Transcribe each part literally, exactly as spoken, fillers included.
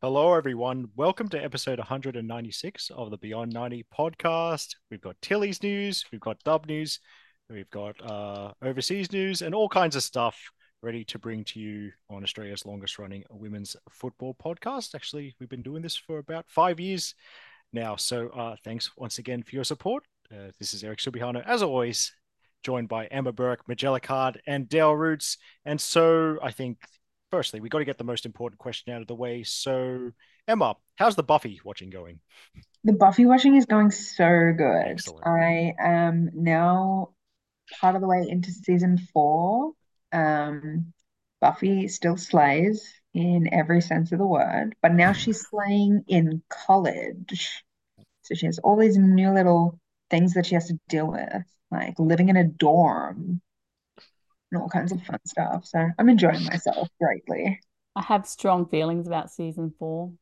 Hello, everyone. Welcome to episode one hundred ninety-six of the Beyond ninety podcast. We've got Tilly's news, we've got Dub news, we've got uh, overseas news, and all kinds of stuff ready to bring to you on Australia's longest running women's football podcast. Actually, we've been doing this for about five years now. So uh, thanks once again for your support. Uh, this is Eric Subihano, as always, joined by Emma Burke, Magella Card, and Dale Roots. And so I think firstly, we got to get the most important question out of the way. So, Emma, how's the Buffy watching going? The Buffy watching is going so good. Excellent. I am now part of the way into season four. Um, Buffy still slays in every sense of the word, but now she's slaying in college. So she has all these new little things that she has to deal with, like living in a dorm and all kinds of fun stuff. So I'm enjoying myself greatly. I have strong feelings about season four.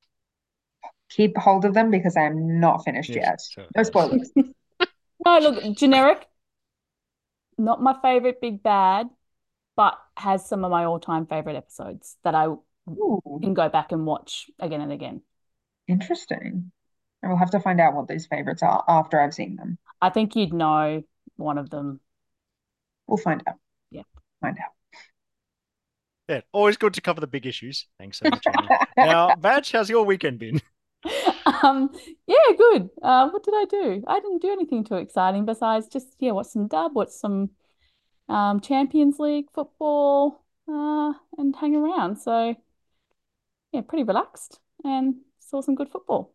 Keep hold of them because I'm not finished Yes. yet. So, No yes. spoilers. No, look, generic, not my favorite big bad, but has some of my all-time favorite episodes that I Ooh, can go back and watch again and again. interesting. I will have to find out what these favorites are after I've seen them. I think you'd know one of them. We'll find out. Yeah. Find out. Yeah, always good to cover the big issues. Thanks so much, Emma. Now, Badge, how's your weekend been? Um, yeah, good. Uh, what did I do? I didn't do anything too exciting besides just, yeah, watch some dub, watch some um Champions League football, uh, and hang around. So yeah, pretty relaxed and saw some good football.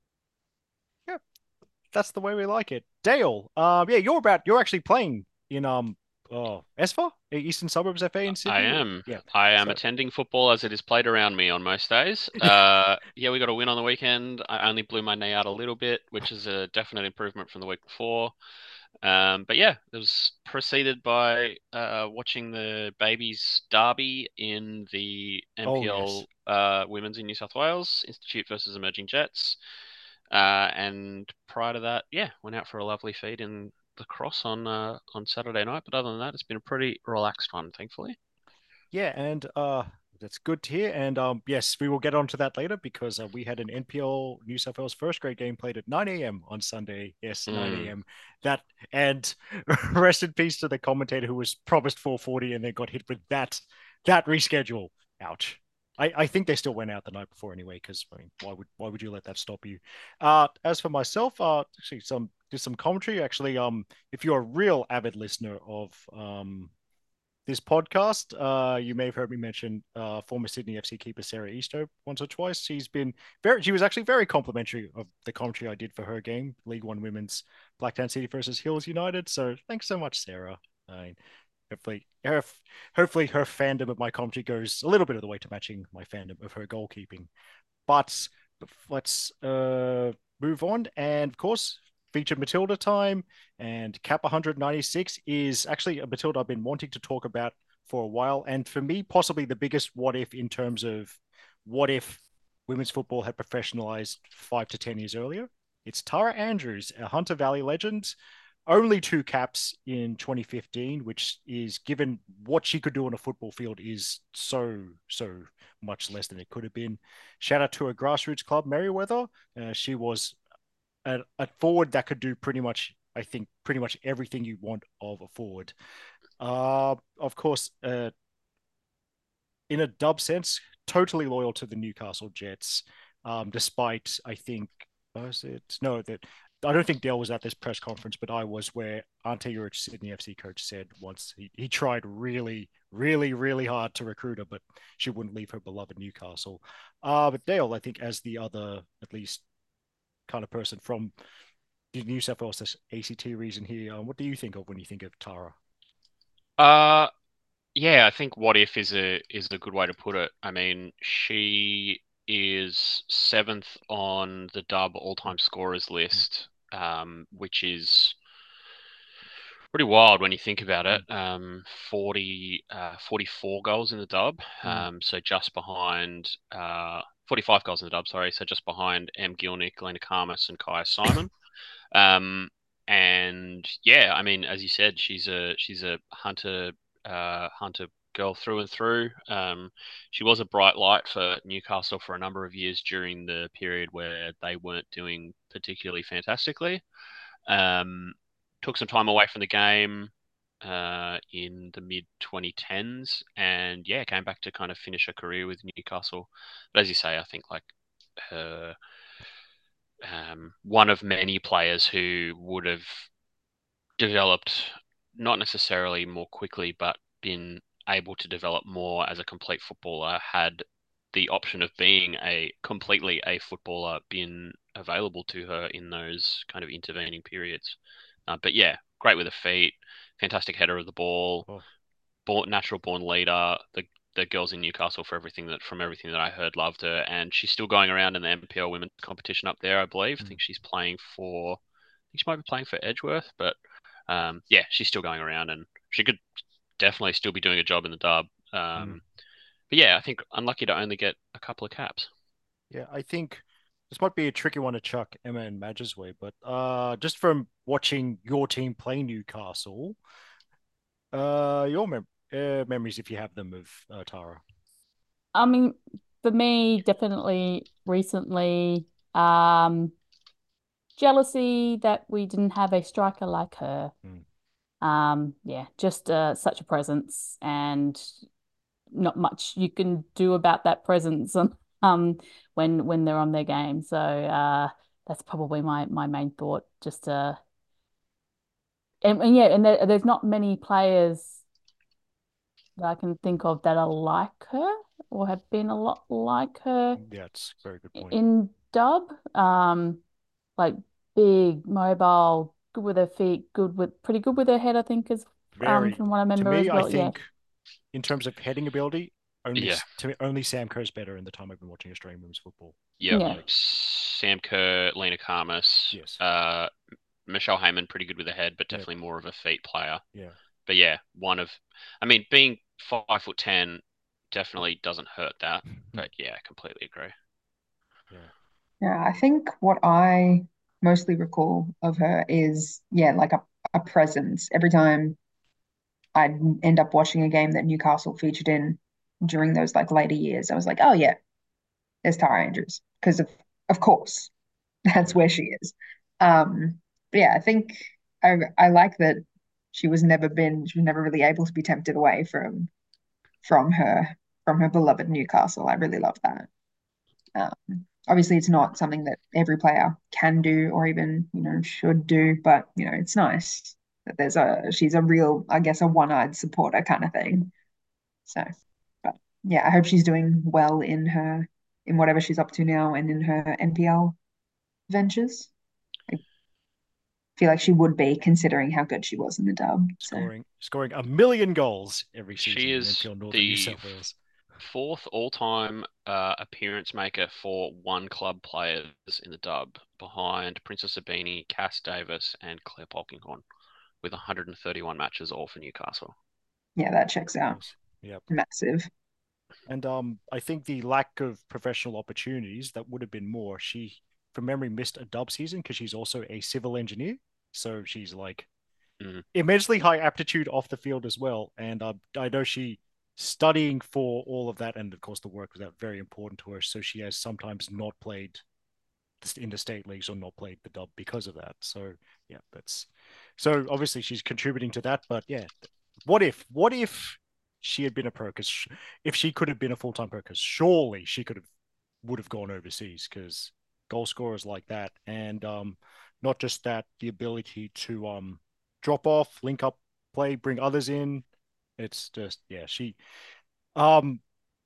Yeah, that's the way we like it. Dale, um, yeah, you're about you're actually playing in um oh S F A, Eastern Suburbs F A in I Sydney. am. Yeah. I am So attending football as it is played around me on most days. Uh, yeah, we got a win on the weekend. I only blew my knee out a little bit, which is a definite improvement from the week before. Um, but yeah, it was preceded by uh, watching the babies derby in the oh yes. M P L uh, Women's in New South Wales, Institute versus Emerging Jets. Uh, and prior to that, yeah, went out for a lovely feed in the cross on uh, on Saturday night. But other than that, it's been a pretty relaxed one, thankfully. Yeah, and uh, that's good to hear. And um, yes, we will get onto that later because uh, we had an N P L New South Wales first grade game played at nine a m on Sunday. Yes, Mm. nine a m. That and rest in peace to the commentator who was promised four forty and then got hit with that that reschedule. Ouch. I, I think they still went out the night before anyway, because I mean, why would why would you let that stop you? Uh, as for myself, uh, actually some did some commentary. Actually, um, if you're a real avid listener of um this podcast. Uh, you may have heard me mention uh, former Sydney F C keeper Sarah Easto once or twice. She's been very, she was actually very complimentary of the commentary I did for her game, League One Women's Blacktown City versus Hills United. So thanks so much, Sarah. I mean, hopefully, her, hopefully her fandom of my commentary goes a little bit of the way to matching my fandom of her goalkeeping. But let's uh, move on. And of course, featured Matilda time and Cap one hundred ninety-six is actually a Matilda I've been wanting to talk about for a while. And for me, possibly the biggest what if in terms of what if women's football had professionalized five to ten years earlier. It's Tara Andrews, a Hunter Valley legend, only two caps in twenty fifteen, which is given what she could do on a football field is so, so much less than it could have been. Shout out to a grassroots club, Merriweather. Uh, she was a, a forward that could do pretty much, I think, pretty much everything you want of a forward. Uh, of course, uh, in a dub sense, totally loyal to the Newcastle Jets, um, despite, I think, was it? No, that I don't think Dale was at this press conference, but I was where Ante Juric, Sydney F C coach, said once he, he tried really, really, really hard to recruit her, but she wouldn't leave her beloved Newcastle. Uh, but Dale, I think, as the other, at least, kind of person from the New South Wales A C T region here, um, what do you think of when you think of Tara? Uh, yeah, I think what if is a is a good way to put it. I mean, she is seventh on the Dub all-time scorers list, um, which is pretty wild when you think about it. Um, forty, uh, forty-four goals in the Dub, um, so just behind, uh, forty-five goals in the Dub, sorry, so just behind M. Gilnick, Lena Karmas, and Kaya Simon. Um, and yeah, I mean, as you said, she's a she's a hunter uh, hunter girl through and through. Um, she was a bright light for Newcastle for a number of years during the period where they weren't doing particularly fantastically. Um, took some time away from the game uh, in the mid twenty tens, and yeah, came back to kind of finish her career with Newcastle. But as you say, I think like her um, one of many players who would have developed not necessarily more quickly, but been able to develop more as a complete footballer, had the option of being a completely a footballer been available to her in those kind of intervening periods. Uh, but yeah, great with her feet, fantastic header of the ball, Oh. born, natural born leader. The the girls in Newcastle, for everything that from everything that I heard, loved her, and she's still going around in the M P L women's competition up there, I believe. Mm. I think she's playing for, I think she might be playing for Edgeworth, but um, yeah, she's still going around, and she could definitely still be doing a job in the dub. Um, Mm. But yeah, I think unlucky to only get a couple of caps. Yeah, I think this might be a tricky one to chuck Emma and Madge's way, but uh, just from watching your team play Newcastle, uh, your mem- uh, memories, if you have them, of uh, Tara. I mean, for me, definitely recently, um, jealousy that we didn't have a striker like her. Mm. Um, yeah, just uh, such a presence and not much you can do about that presence um when when they're on their game. So uh that's probably my my main thought. Just uh and, and yeah, and there, there's not many players that I can think of that are like her or have been a lot like her Yeah, it's a very good point. in dub. Um, like big, mobile, good with her feet, good with pretty good with her head, I think, is um Very, from what I to remember me, as I well. Yeah. think in terms of heading ability, only Yeah. to me, only Sam Kerr's better in the time I've been watching Australian women's football. Yep. Yeah. Like, Sam Kerr, Lena Karmas, yes, uh, Michelle Heyman, pretty good with the head, but yeah, definitely more of a feet player. yeah, But yeah, one of, I mean, being five foot ten definitely doesn't hurt that. But yeah, I completely agree. yeah. Yeah, I think what I mostly recall of her is, yeah, like a, a presence. Every time I'd end up watching a game that Newcastle featured in during those like later years, I was like, oh yeah, there's Tara Andrews. Because of of course, that's Yeah. where she is. Um, but yeah, I think I I like that she was never been she was never really able to be tempted away from from her from her beloved Newcastle. I really love that. Um, obviously, it's not something that every player can do or even, you know, should do, but, you know, it's nice that there's a, she's a real, I guess, a one-eyed supporter kind of thing. So, but yeah, I hope she's doing well in her, in whatever she's up to now and in her N P L ventures. I feel like she would be considering how good she was in the dub. So, Scoring, scoring a million goals every season She in is N P L Northern New the South Wales. fourth all-time uh, appearance maker for one club players in the dub, behind Princess Abini, Cass Davis, and Claire Polkinghorne, with one hundred thirty-one matches, all for Newcastle. yeah, that checks out. Yes. Yep. Massive. And um, I think the lack of professional opportunities, that would have been more. She, from memory, missed a dub season because she's also a civil engineer. So she's like Mm. immensely high aptitude off the field as well. And uh, I know she studying for all of that, and of course the work was that very important to her. So she has sometimes not played in the state leagues or not played the dub because of that. So yeah, that's so obviously she's contributing to that. But yeah, what if what if she had been a pro? Because if she could have been a full time pro, because surely she could have would have gone overseas because goal scorers like that, and um, not just that, the ability to um drop off, link up, play, bring others in. It's just yeah, she um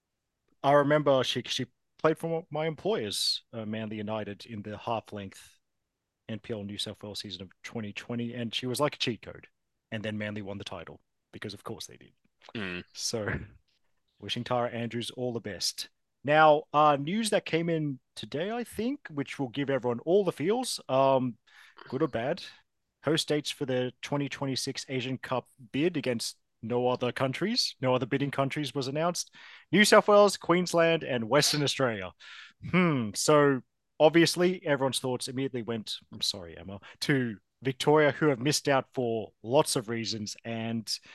I remember she she played for my employers, uh, Manly United, in the half length N P L New South Wales season of twenty twenty, and she was like a cheat code. And then Manly won the title because, of course, they did. Mm. So, wishing Tara Andrews all the best. Now, uh, news that came in today, I think, which will give everyone all the feels, um, good or bad. Host dates for the twenty twenty-six Asian Cup bid against no other countries, no other bidding countries was announced. New South Wales, Queensland, and Western Australia. Hmm. So obviously, everyone's thoughts immediately went, I'm sorry, Emma, to Victoria, who have missed out for lots of reasons. And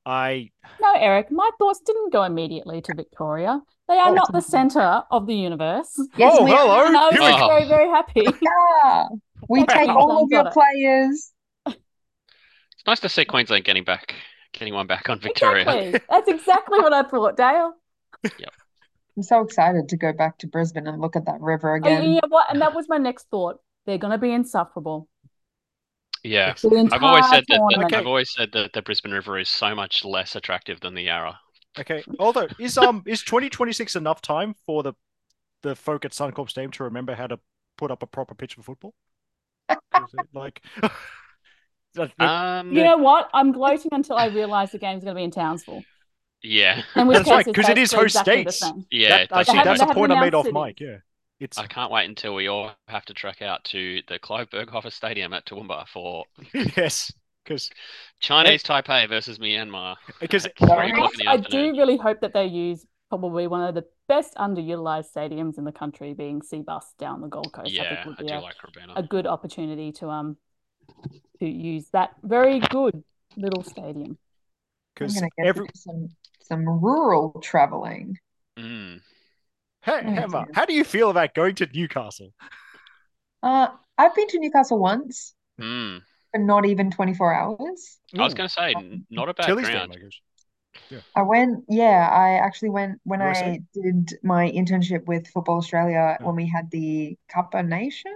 I No, Eric, my thoughts didn't go immediately to Victoria. They are Oh. not the center of the universe. Yes, Oh, we are. hello. And I was Here we just go. very, very happy. Yeah. We That take all of Queensland your got it. players. It's nice to see Queensland getting back, getting one back on Victoria. Exactly. That's exactly what I thought, Dale. I'm so excited to go back to Brisbane and look at that river Oh, again. you know what? And that was my next thought. They're going to be insufferable. Yeah, The I've always entire said that. that tournament. Okay. I've always said that the Brisbane River is so much less attractive than the Yarra. Okay. Although is um is twenty twenty-six enough time for the the folk at Suncorp Stadium to remember how to put up a proper pitch for football? Is it like that- Um, You know what? I'm gloating until I realize the game's going to be in Townsville. yeah, In which That's case, right, it's 'cause it is basically host exactly the states. same. yeah. that, it does actually, seem that's They a like- haven't point I made announced off cities. mic. Yeah. It's I can't wait until we all have to trek out to the Clive Berghofer Stadium at Toowoomba for yes, because Chinese Taipei versus Myanmar because at three Sorry. o'clock in the I afternoon. do really hope that they use probably one of the best underutilized stadiums in the country, being Seabus down the Gold Coast. I think Yeah, would I be do a, like Robina. a good opportunity to um to use that very good little stadium. I'm because gonna get every to do some some rural traveling. Mm. hey, Oh, Emma, dear. how do you feel about going to Newcastle? Uh, I've been to Newcastle once, Mm. but not even twenty-four hours. I was Ooh, going to say, n- not a bad Tilly's game, ground. I guess. I went, yeah, I actually went when U S A? I did my internship with Football Australia Oh. when we had the Cup of Nation.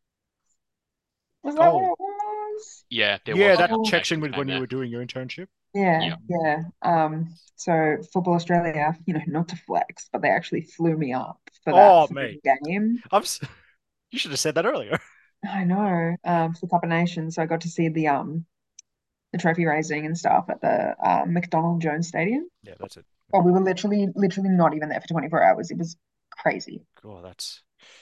Was that what Oh, it was? Yeah, there yeah, was a that couple of checks in nations with game when you there. were doing your internship. Yeah, Yeah. yeah. Um, so Football Australia, you know, not to flex, but they actually flew me up for Oh, that mate. game. I'm. s- You should have said that earlier. I know, um, for Cup of Nations, so I got to see the um the trophy raising and stuff at the uh, McDonald Jones Stadium. Yeah, that's it. Oh, we were literally, literally not even there for twenty-four hours. It was crazy. Oh, that's.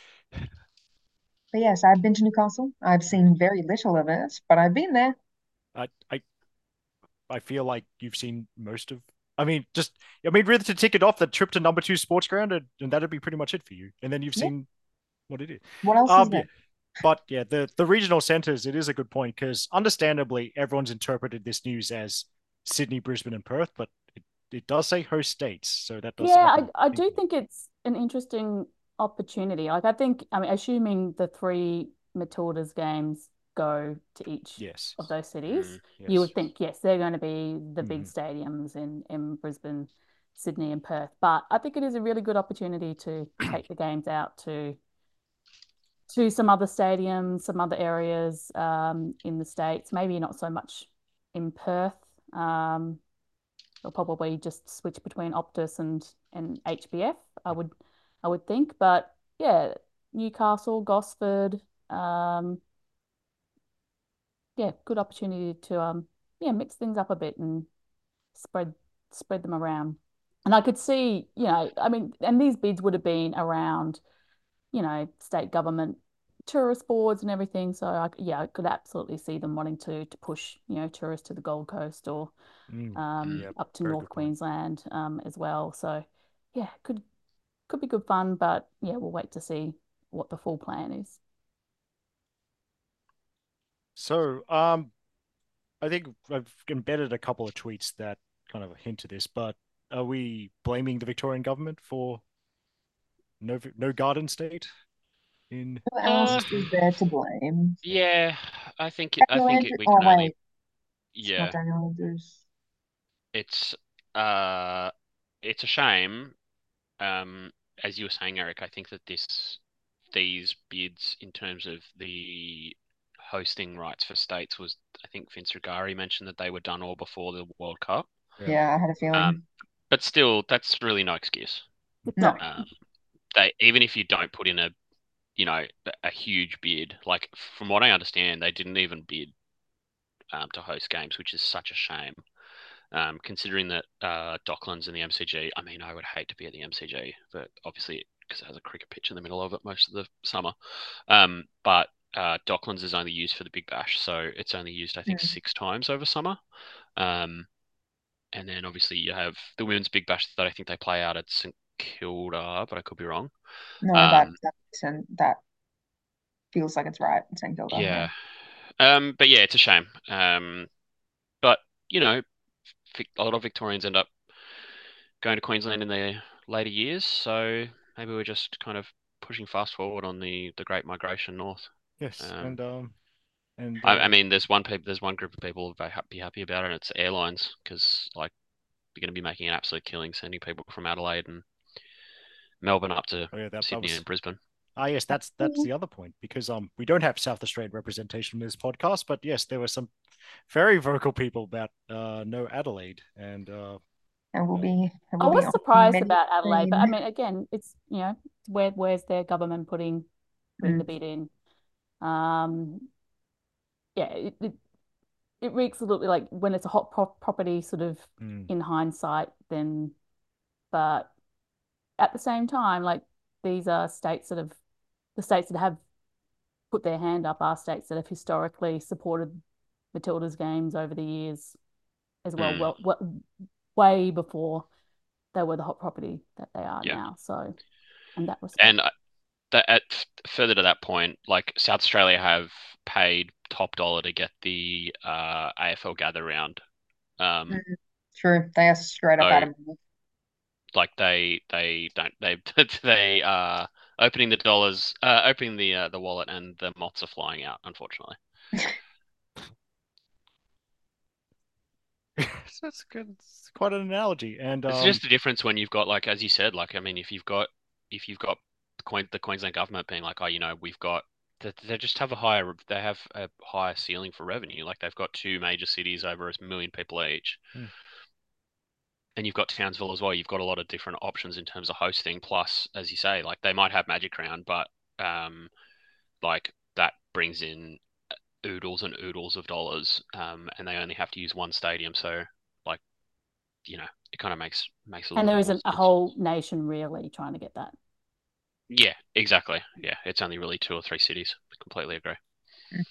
But yes, I've been to Newcastle. I've seen very little of it, but I've been there. I I I feel like you've seen most of. I mean, just I mean, really to tick it off, the trip to number two sports ground, and, and that'd be pretty much it for you. And then you've Yeah. seen what it is. What else is Um, there? yeah, but yeah, the the regional centres. It is a good point because understandably, everyone's interpreted this news as Sydney, Brisbane, and Perth, but it, it does say host states, so that does. Yeah, make me I, I do think- think it's an interesting opportunity. Like I think, I mean, assuming the three Matildas games go to each Yes. of those cities, Mm. you would Yes. think, yes, they're going to be the big Mhm. stadiums in, in Brisbane, Sydney, and Perth. But I think it is a really good opportunity to take the games out to to some other stadiums, some other areas um, in the States. Maybe not so much in Perth. Um, they'll probably just switch between Optus and and H B F, I would I would think. But yeah, Newcastle, Gosford, um, yeah, good opportunity to um yeah, mix things up a bit and spread spread them around. And I could see, you know, I mean, and these bids would have been around, you know, state government tourist boards and everything. So I, yeah, I could absolutely see them wanting to to push, you know, tourists to the Gold Coast or Mm. um, Yep, up to very North good point. Queensland um, as well. So yeah, could could be good fun, but yeah, we'll wait to see what the full plan is. So, um, I think I've embedded a couple of tweets that kind of hint to this, but are we blaming the Victorian government for no no garden state in? Who else Uh, is there to blame? yeah, I think it, I Daniel think it, Andrews. we Oh, can only wait, it's not yeah. Daniel Andrews. It's uh, it's a shame. Um, as you were saying, Eric, I think that this these bids in terms of the hosting rights for states was, I think Vince Rugari mentioned that they were done all before the World Cup. Yeah. Yeah, I had a feeling. Um, but still, that's really no excuse. It's No. not. Um, they even if you don't put in a, you know, a huge bid, like from what I understand, they didn't even bid um, to host games, which is such a shame. Um, considering that uh, Docklands and the M C G, I mean, I would hate to be at the M C G, but obviously because it has a cricket pitch in the middle of it most of the summer. Um, but uh, Docklands is only used for the Big Bash, so it's only used, I think, Mm. six times over summer. Um, and then obviously you have the Women's Big Bash that I think they play out at St Kilda, but I could be wrong. No, Um, that that makes sense. That feels like it's right. Saint Kilda. yeah. Um, but yeah, it's a shame. Um, but you know, a lot of Victorians end up going to Queensland in their later years. So maybe we're just kind of pushing fast forward on the the Great Migration north. Yes, Um, and um, and I, uh, I mean, there's one people, there's one group of people who will be happy about it, and it's airlines, because like you're going to be making an absolute killing sending people from Adelaide and Melbourne up to oh yeah, that, that Sydney was and Brisbane. ah yes, that's that's the other point because um we don't have South Australian representation in this podcast, but yes, there were some very vocal people about uh no Adelaide and uh And we'll uh, be I we'll be was on surprised many about Adelaide, but I train. mean, again, it's you know, where where's their government putting putting the Mm. bid in? Um, yeah, it, it it reeks a little bit like when it's a hot pro property, sort of mm, in hindsight, then, but at the same time, like these are states that have the states that have put their hand up are states that have historically supported Matilda's games over the years as well, Mm, well, well way before they were the hot property that they are yeah, now. So, in that respect. and uh, that at further to that point, like South Australia have paid top dollar to get the uh, A F L gather round. Um, Mm. True. They are straight up out so of money. like they they don't they they uh opening the dollars, uh opening the uh, the wallet, and the moths are flying out, unfortunately. that's good. It's quite an analogy, and It's um just the difference when you've got, like, as you said, like, I mean, if you've got if you've got the Queen the Queensland government being like, oh, you know, we've got they, they just have a higher they have a higher ceiling for revenue. Like they've got two major cities over a million people each. hmm, And you've got Townsville as well. You've got a lot of different options in terms of hosting. Plus, as you say, like they might have Magic Round, but um, like that brings in oodles and oodles of dollars, um, and they only have to use one stadium. So, like, you know, it kind of makes makes a And little there bit more isn't a sense. whole nation really trying to get that. Yeah, exactly. Yeah, it's only really two or three cities. I completely agree. Mm.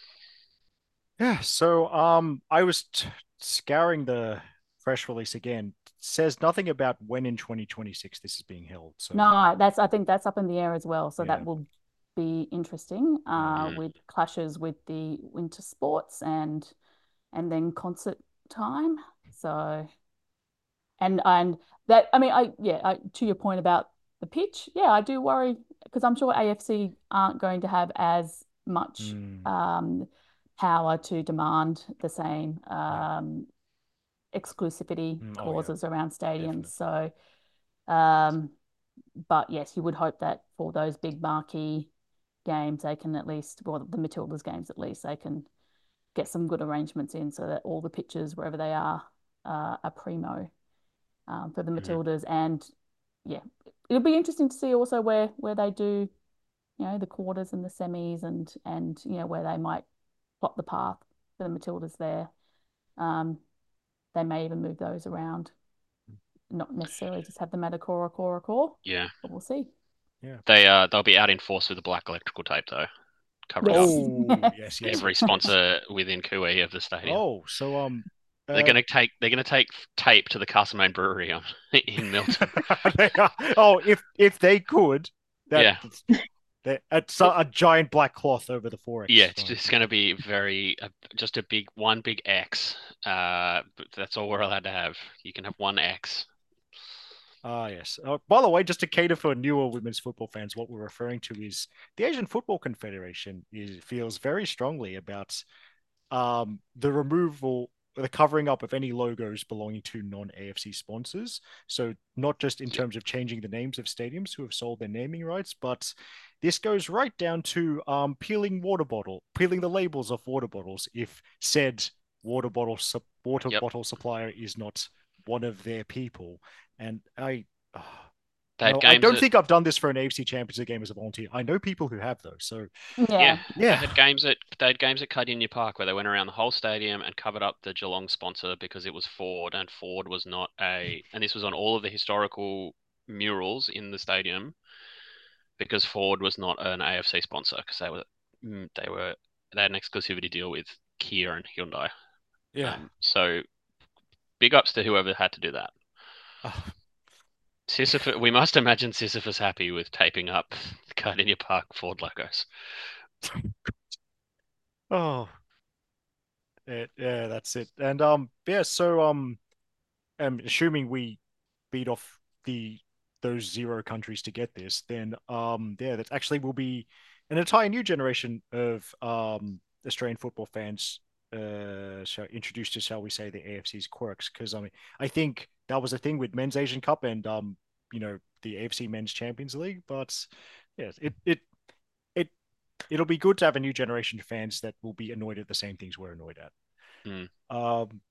yeah. So um I was t scouring the press release again. It says nothing about when in twenty twenty-six this is being held. So No, that's I think that's up in the air as well. So yeah, that will be interesting yeah. uh, Mm, with clashes with the winter sports and and then concert time. So and and that I mean I yeah I, to your point about the pitch, yeah, I do worry because I'm sure A F C aren't going to have as much Mm, um, power to demand the same yeah. um, exclusivity Mm, oh yeah, clauses around stadiums. definitely. So, um, but yes, you would hope that for those big marquee games, they can at least, well, the Matildas games at least, they can get some good arrangements in so that all the pitches, wherever they are, uh, are primo um, for the mm, Matildas. And yeah, it'll be interesting to see also where where they do, you know, the quarters and the semis and and you know where they might plot the path for the Matildas there. Um, they may even move those around, not necessarily just have them at a core, a core, a core, yeah, but we'll see. Yeah. they uh they'll be out in force with the black electrical tape though, covering up Yes. Oh yes, yes, every yes, yes. sponsor within Kui of the stadium. Oh, so um, They're uh, gonna take they're gonna take tape to the Castlemaine Brewery um, in Milton. they are, oh, if if they could, that Yeah, that it's a, a giant black cloth over the yeah, forex. it's Right. just gonna be very uh, just a big one big X. Uh, but that's all we're allowed to have. You can have one X. Ah, yes. Uh, by the way, just to cater for newer women's football fans, what we're referring to is the Asian Football Confederation is, feels very strongly about um, the removal, the covering up of any logos belonging to non-A F C sponsors. So not just in Yep. terms of changing the names of stadiums who have sold their naming rights, but this goes right down to um, peeling water bottle, peeling the labels of water bottles if said water bottle su- water Yep. bottle supplier is not one of their people. And I. Uh, They had no, I games don't at think I've done this for an A F C Champions League game as a volunteer. I know people who have though. So yeah, Yeah. they yeah. had games at they had games at Kardinia Park where they went around the whole stadium and covered up the Geelong sponsor because it was Ford, and Ford was not a and this was on all of the historical murals in the stadium because Ford was not an A F C sponsor because they were mm, they were they had an exclusivity deal with Kia and Hyundai. Yeah. Um, so big ups to whoever had to do that. Uh, Sisyphus, we must imagine Sisyphus happy with taping up the Kardinia Park Ford logos. oh, it, yeah, that's it. And um, yeah. So um, um, assuming we beat off the those zero countries to get this, then um, yeah, that actually will be an entire new generation of um Australian football fans uh shall, introduced to, shall we say, the A F C's quirks. Because I mean, I think that was a thing with Men's Asian Cup and um, you know, the A F C Men's Champions League. But yeah, it it it it'll be good to have a new generation of fans that will be annoyed at the same things we're annoyed at. Mm. Um,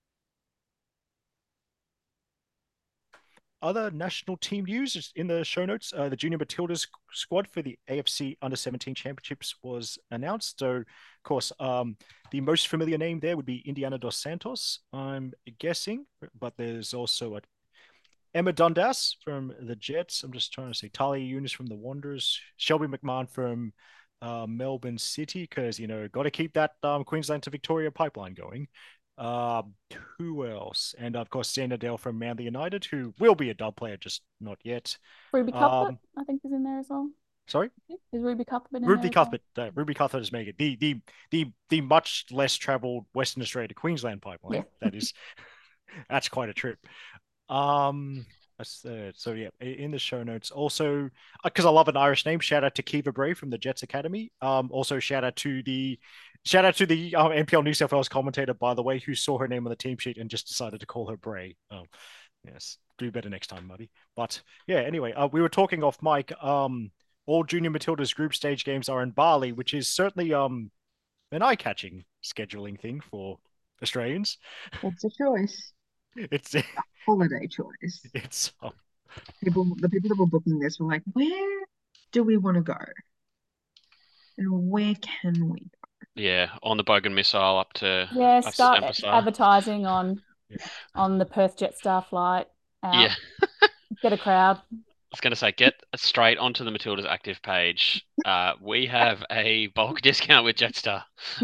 other national team news is in the show notes. Uh, the Junior Matildas squad for the A F C Under seventeen Championships was announced. So, of course, um, the most familiar name there would be Indiana Dos Santos, I'm guessing. But there's also a Emma Dundas from the Jets. I'm just trying to say Talia Younes from the Wanderers, Shelby McMahon from uh, Melbourne City, because, you know, got to keep that um, Queensland to Victoria pipeline going. Uh, who else? And of course, Sandra Dale from Manly United, who will be a dub player, just not yet. Ruby Cuthbert, Um, I think, is in there as well. sorry, Is Ruby Cuthbert in Ruby there as Cuthbert. Uh, Ruby Cuthbert is making it the the the the much less traveled Western Australia to Queensland pipeline. Yeah. That is, that's quite a trip. Um, that's, uh, so yeah, in the show notes. Also, because I love an Irish name, shout out to Kiva Bray from the Jets Academy. Um, also shout out to the shout out to the um, N P L New South Wales commentator, by the way, who saw her name on the team sheet and just decided to call her Bray. Oh, yes, do better next time, Muddy. But yeah, anyway, uh, we were talking off mic. Um, all Junior Matilda's group stage games are in Bali, which is certainly um an eye-catching scheduling thing for Australians. It's a choice. It's Holiday choice. it's um, People, the people that were booking this were like, where do we want to go? And where can we go? Yeah, on the Bogan missile up to Yeah, us- start Emphasar. advertising on Yeah. on the Perth Jetstar flight out. Yeah, Get a crowd. I was going to say, get straight onto the Matilda's active page. Uh, we have a bulk discount with Jetstar.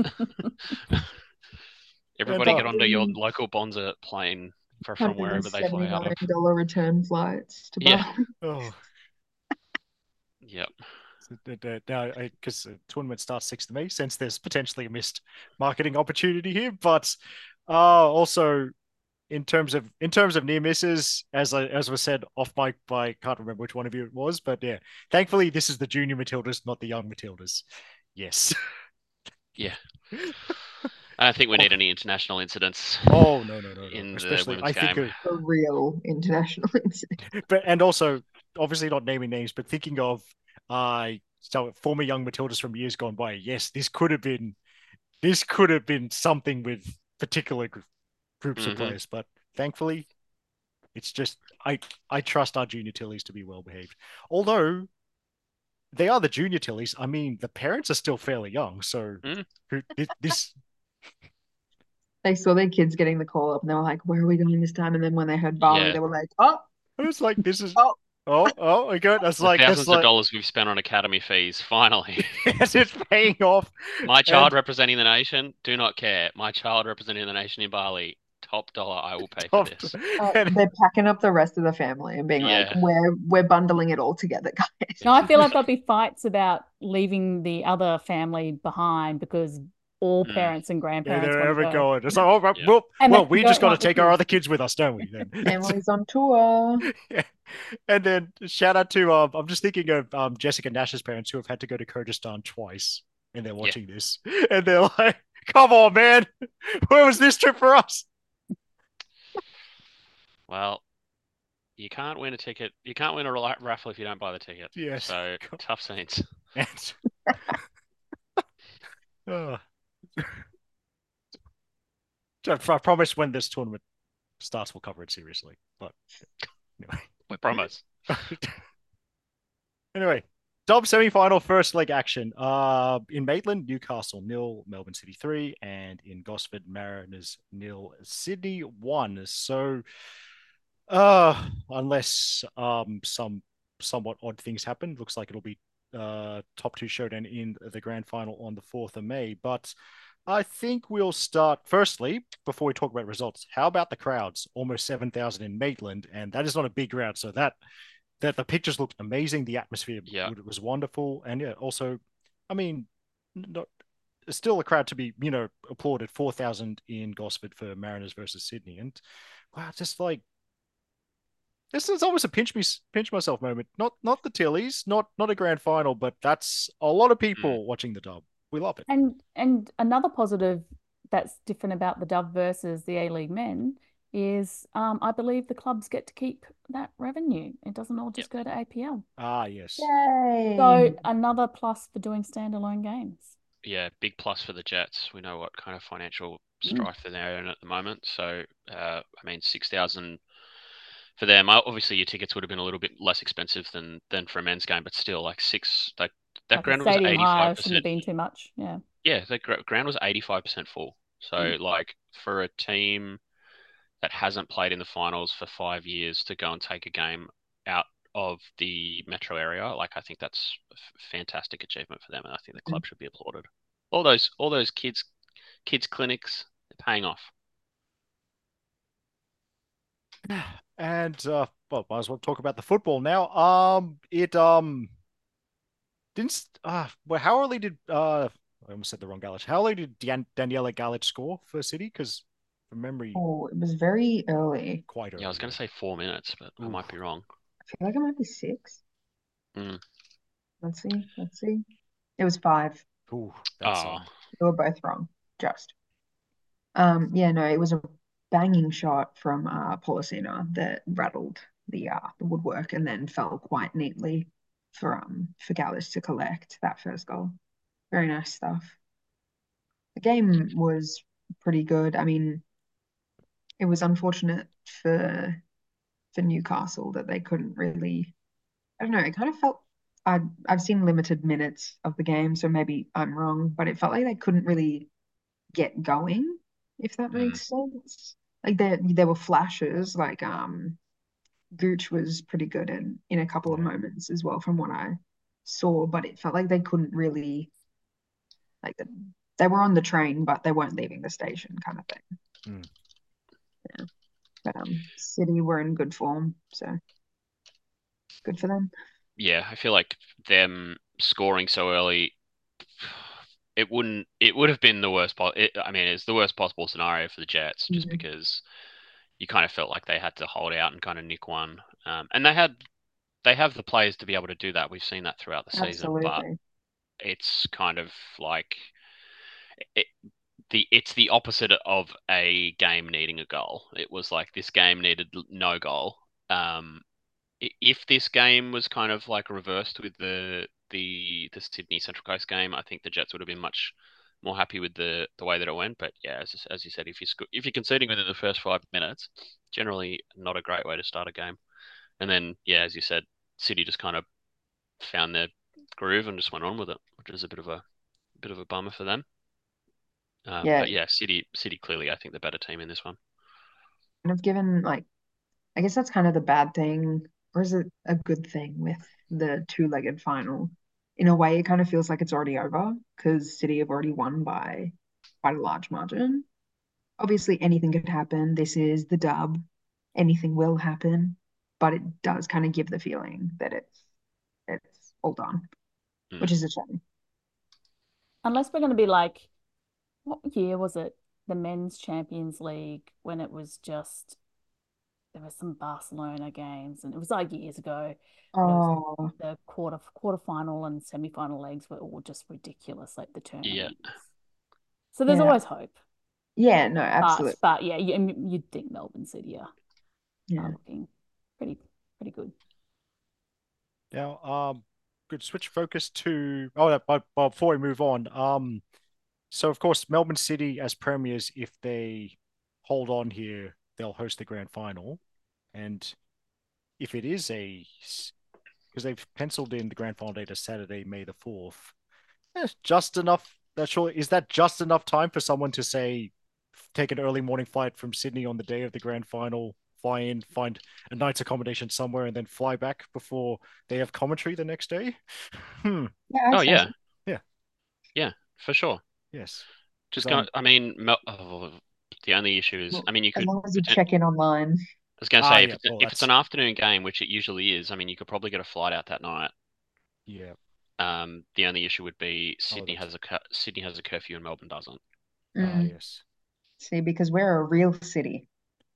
Everybody And, uh, get onto your local Bonza plane for, from wherever they fly out of. one hundred seventy-nine dollars return flights to Yeah. Bali. oh, Yep. now because the tournament starts sixth of May, since there's potentially a missed marketing opportunity here, but uh, also in terms of in terms of near misses, as I, as was said off mic by, can't remember which one of you it was, but yeah, thankfully this is the junior Matildas, not the young Matildas. Yes. Yeah. I don't think we need any international incidents. Oh no no no, no. In the Especially I women's think game. of, A real international incident. but and also obviously not naming names, but thinking of uh so former young Matildas from years gone by. Yes, this could have been this could have been something with particular gr- groups of Mhm. players, but thankfully it's just I I trust our junior Tillies to be well behaved. Although they are the junior Tillies, I mean the parents are still fairly young, so Mm. who, this, this They saw their kids getting the call up and they were like, where are we going this time? And then when they heard Bali, Yeah. they were like, oh, it's like this is Oh. oh oh my god, that's The like thousands that's like of dollars we've spent on academy fees, finally. yes, it's paying off. My child And- representing the nation, do not care. My child representing the nation in Bali, top dollar, I will pay for Top- this. uh, and- they're packing up the rest of the family and being like, Yeah. we're we're bundling it all together, guys. No, I feel like there'll be fights about leaving the other family behind because all Mm. parents and yeah, grandparents they're want ever to go. going. It's like, oh, well, Yeah. well, And well they we don't just got to want the take our kids. other kids with us, don't we? Then Family's on tour. Yeah. And then shout out to um, I'm just thinking of um, Jessica Nash's parents who have had to go to Kyrgyzstan twice, and they're watching this, and they're like, "Come on, man, where was this trip for us?" Well, you can't win a ticket. You can't win a ra- raffle if you don't buy the ticket. Yes. So tough scenes. And oh. I promise when this tournament starts, we'll cover it seriously. But anyway. We promise. Anyway, dub semi-final first leg action. Uh, in Maitland, Newcastle nil, Melbourne City three, and in Gosford, Mariners nil, Sydney one. So, uh, unless um some somewhat odd things happen, looks like it'll be uh top two showdown in the grand final on the fourth of May. But I think we'll start firstly before we talk about results. How about the crowds? Almost seven thousand in Maitland, and that is not a big crowd, so that that the pictures looked amazing. The atmosphere Yeah. was wonderful, and yeah, also, I mean, not still a crowd to be, you know, applauded. Four thousand in Gosford for Mariners versus Sydney, and wow, just like this is almost a pinch me pinch myself moment. Not not the Tillies, not not a grand final, but that's a lot of Mm. people watching the dub. We love it. And and another positive that's different about the Dove versus the A-League men is um, I believe the clubs get to keep that revenue. It doesn't all Yep. just go to A P L. Ah, yes. Yay. So another plus for doing standalone games. Yeah, big plus for the Jets. We know what kind of financial Mm. strife they're in at the moment. So, uh, I mean, six thousand for them. uh, Obviously, your tickets would have been a little bit less expensive than than for a men's game, but still, like six, like that Like a ground was stadium hire shouldn't have eighty-five percent. been too much. Yeah. Yeah, the gr- ground was eighty-five percent full. So, Mm. like, for a team that hasn't played in the finals for five years to go and take a game out of the metro area, like, I think that's a f- fantastic achievement for them, and I think the club should be applauded. All those, all those kids, kids clinics, they're paying off. And uh, well, might as well talk about the football now. Um, it um didn't uh well, how early did uh I almost said the wrong Galich. How early did Dan Daniela Galich score for City? Because from memory, Oh, it was very early. quite Yeah, I was early. going to say four minutes, but I Oof. might be wrong. I feel like it might be six. Mm. Let's see. Let's see. It was five. Ooh, that's Oh, um We were both wrong. Just. Um, yeah, no, it was a banging shot from uh Polisina that rattled the uh the woodwork and then fell quite neatly for um for Gallus to collect that first goal. Very nice stuff. The game was pretty good. I mean, it was unfortunate for for Newcastle that they couldn't really. I don't know. It kind of felt I I've seen limited minutes of the game, so maybe I'm wrong, but it felt like they couldn't really get going, if that mm. makes sense. Like there there were flashes, like um Gooch was pretty good in in a couple of yeah. moments as well from what I saw, but it felt like they couldn't really like they were on the train, but they weren't leaving the station kind of thing. Mm. Yeah. But um City were in good form, so good for them. Yeah, I feel like them scoring so early, it wouldn't, it would have been the worst. Po it, I mean, it's the worst possible scenario for the Jets, just Mhm. because you kind of felt like they had to hold out and kind of nick one. Um, and they had, they have the players to be able to do that. We've seen that throughout the season, but Absolutely. it's kind of like it, the it's the opposite of a game needing a goal. It was like this game needed no goal. Um, if this game was kind of like reversed with the the the Sydney Central Coast game, I think the Jets would have been much more happy with the the way that it went. But yeah, as as you said, if you sc- if you're conceding within the first five minutes, generally not a great way to start a game. And then yeah, as you said, City just kind of found their groove and just went on with it, which is a bit of a bit of a bummer for them. Um, Yeah, but yeah, City City clearly I think the better team in this one. kind of given like I guess that's kind of the bad thing, or is it a good thing with the two-legged final? In a way, it kind of feels like it's already over because City have already won by quite a large margin. Obviously, anything could happen. This is the dub. Anything will happen, but it does kind of give the feeling that it's it's all done, Mm. which is a shame. Unless we're going to be like, what year was it? The Men's Champions League when it was just there were some Barcelona games and it was like years ago, but it was Oh, the quarter quarterfinal and semi-final legs were all just ridiculous, like the Yeah, tournaments. So there's yeah. always hope. Yeah, no, But absolutely. but yeah, you, you'd think Melbourne City are, are Yeah. looking pretty pretty good. Now, um, good switch focus to oh, yeah, but, but before we move on, um, so of course Melbourne City as premiers, if they hold on here, they'll host the grand final, and if it is a because they've penciled in the grand final date as Saturday, May the fourth. Eh, just enough. That sure is that just enough time for someone to say, take an early morning flight from Sydney on the day of the grand final, fly in, find a night's accommodation somewhere, and then fly back before they have commentary the next day? Hmm. Yeah, I'd oh say yeah, so. Yeah. yeah, for sure. Yes. Because Just go. um. I mean, Mel oh, the only issue is, Well, I mean, you as could long as you poten- check in online. I was going to Ah, say if yeah. it's Well, if it's an that's afternoon game, which it usually is, I mean, you could probably get a flight out that night. yeah. Um, the only issue would be Oh, Sydney that's has a cu- Sydney has a curfew and Melbourne doesn't. ah, Mm. yes. See, because we're a real city.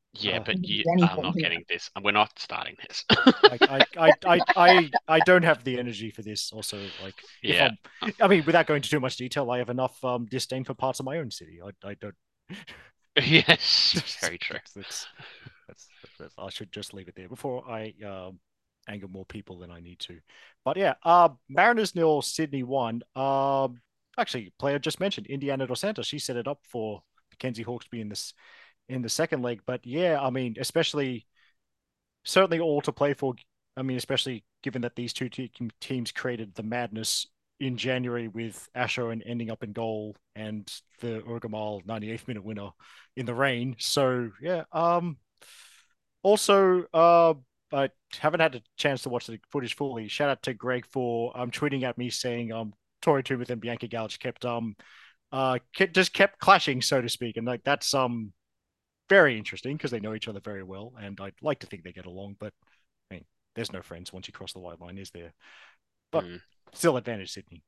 Yeah, Uh, but you are anything not here. getting this, and we're not starting this. I, I, I, I, I, I don't have the energy for this. Also, like, if Yeah. I'm, I mean, without going into too much detail, I have enough um disdain for parts of my own city. I, I don't. Yes, that's, very true. that's, that's, that's, I should just leave it there before I um anger more people than I need to. But yeah, uh, Mariners nil, Sydney one. Um, actually, player just mentioned Indiana Dos Santos. She set it up for Mackenzie Hawkesby in this in the second leg. But yeah, I mean, especially certainly all to play for. I mean, especially given that these two te- teams created the madness in January with Asho and ending up in goal and the Urgamal ninety-eighth minute winner in the rain. So yeah, um, also, uh, I haven't had a chance to watch the footage fully. Shout out to Greg for um tweeting at me saying um Tori Tumith and Bianca Gouch kept um uh just kept clashing, so to speak, and like that's um very interesting because they know each other very well, and I'd like to think they get along. But I mean, there's no friends once you cross the white line, is there? But Mm. still, advantage Sydney.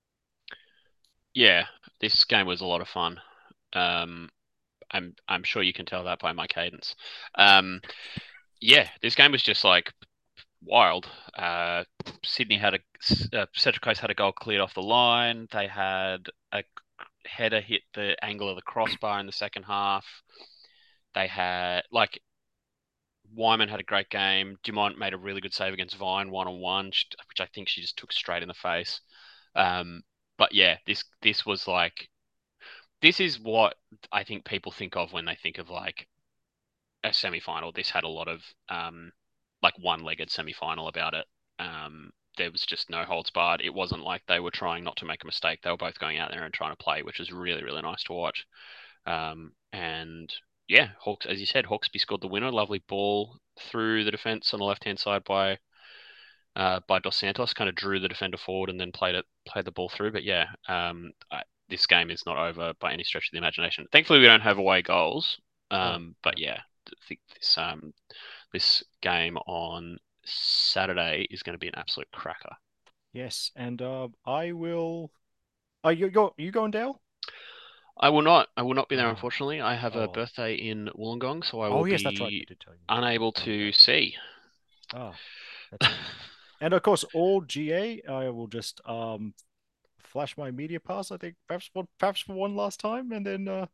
Yeah, this game was a lot of fun. Um, I'm I'm sure you can tell that by my cadence. Um, yeah, this game was just like wild. Uh, Sydney had a uh, Central Coast had a goal cleared off the line. They had a header hit the angle of the crossbar in the second half. They had like Wyman had a great game. Dumont made a really good save against Vine one on one, which I think she just took straight in the face. Um, but yeah, this this was like this is what I think people think of when they think of like a semi-final. This had a lot of um, like one-legged semi-final about it. Um, there was just no holds barred. It wasn't like they were trying not to make a mistake. They were both going out there and trying to play, which was really, really nice to watch. Um, and yeah, Hawks, as you said, Hawksby scored the winner. Lovely ball through the defense on the left-hand side by uh, by Dos Santos. Kind of drew the defender forward and then played it, played the ball through. But yeah, um, I, this game is not over by any stretch of the imagination. Thankfully, we don't have away goals. Oh, Um, but yeah, I think this um, this game on Saturday is going to be an absolute cracker. yes, and uh, I will. Are you you you going, Dale? I will not. I will not be there, Oh, unfortunately. I have oh a well. birthday in Wollongong, so I Oh will yes, that's right. You be did tell me. unable Tell me to that. see. Ah, that's it. And of course, all G A. I will just um flash my media pass. I think perhaps one, perhaps for one last time, and then uh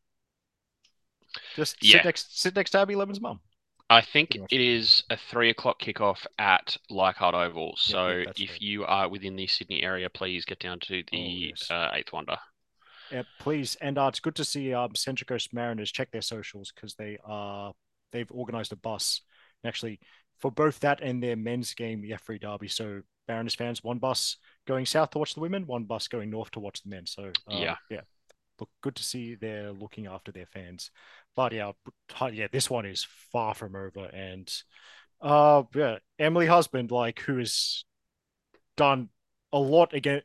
just sit Yeah, next sit next to Abby Lemon's mum. I think Pretty much. it is a three o'clock kickoff at Leichhardt Oval. Yep, yep, So that's if right. you are within the Sydney area, please get down to Oh the yes. uh, Eighth Wonder. Yeah, please. And uh, it's good to see um, Central Coast Mariners check their socials because they are they've organised a bus actually for both that and their men's game, the F three Derby. So Mariners fans, one bus going south to watch the women, one bus going north to watch the men. So um, Yeah, yeah, look good to see they're looking after their fans. But yeah, yeah, this one is far from over. And uh, yeah, Emily Husband, like who has done a lot again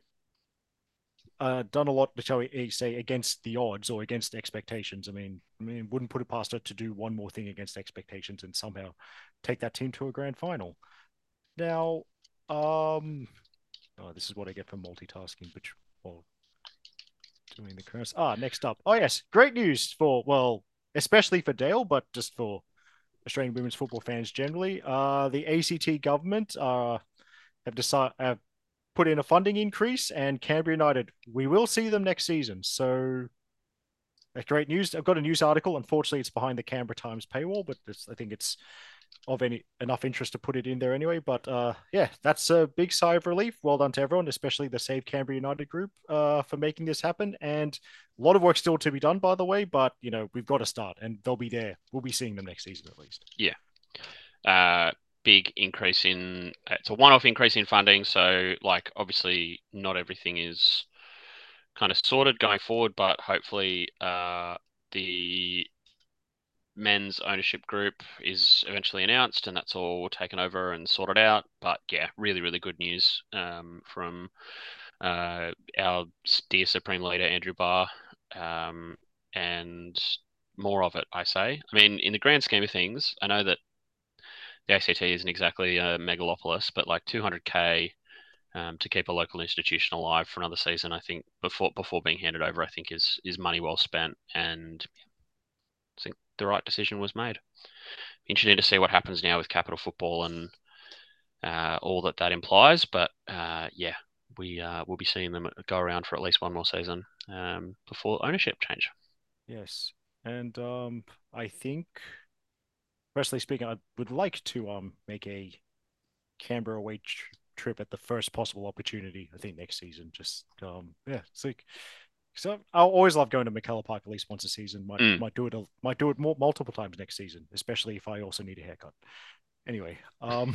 uh, done a lot, shall we say, against the odds or against expectations. I mean, I mean, wouldn't put it past her to do one more thing against expectations and somehow take that team to a grand final. Now, um, oh, this is what I get for multitasking, which well, doing the curse. Ah, next up. Oh yes, great news for well, especially for Dale, but just for Australian women's football fans generally. Uh, the A C T government uh have decided have put in a funding increase, and Canberra United, we will see them next season. So that's great news. I've got a news article. Unfortunately, it's behind the Canberra Times paywall, but I think it's of any enough interest to put it in there anyway. But uh, yeah, that's a big sigh of relief. Well done to everyone, especially the Save Canberra United group, uh, for making this happen. And a lot of work still to be done, by the way. But you know, we've got to start, and they'll be there. We'll be seeing them next season at least. yeah. Uh, big increase in it's a one-off increase in funding. So like obviously not everything is kind of sorted going forward, but hopefully uh, the men's ownership group is eventually announced and that's all taken over and sorted out. But yeah, really, really good news um, from uh, our dear Supreme Leader, Andrew Barr, um, and more of it, I say. I mean, in the grand scheme of things, I know that the A C T isn't exactly a megalopolis, but like two hundred K um, to keep a local institution alive for another season, I think before before being handed over, I think is is money well spent. And I think the right decision was made. Interesting to see what happens now with capital football and uh, all that that implies. But uh, yeah, we uh, will be seeing them go around for at least one more season um, before ownership change. Yes, and um, I think, personally speaking, I would like to um make a Canberra away tr trip at the first possible opportunity. I think next season, just um yeah, it's like so I'll always love going to McKellar Park at least once a season. Might Mm. might do it a, might do it more multiple times next season, especially if I also need a haircut. Anyway, um,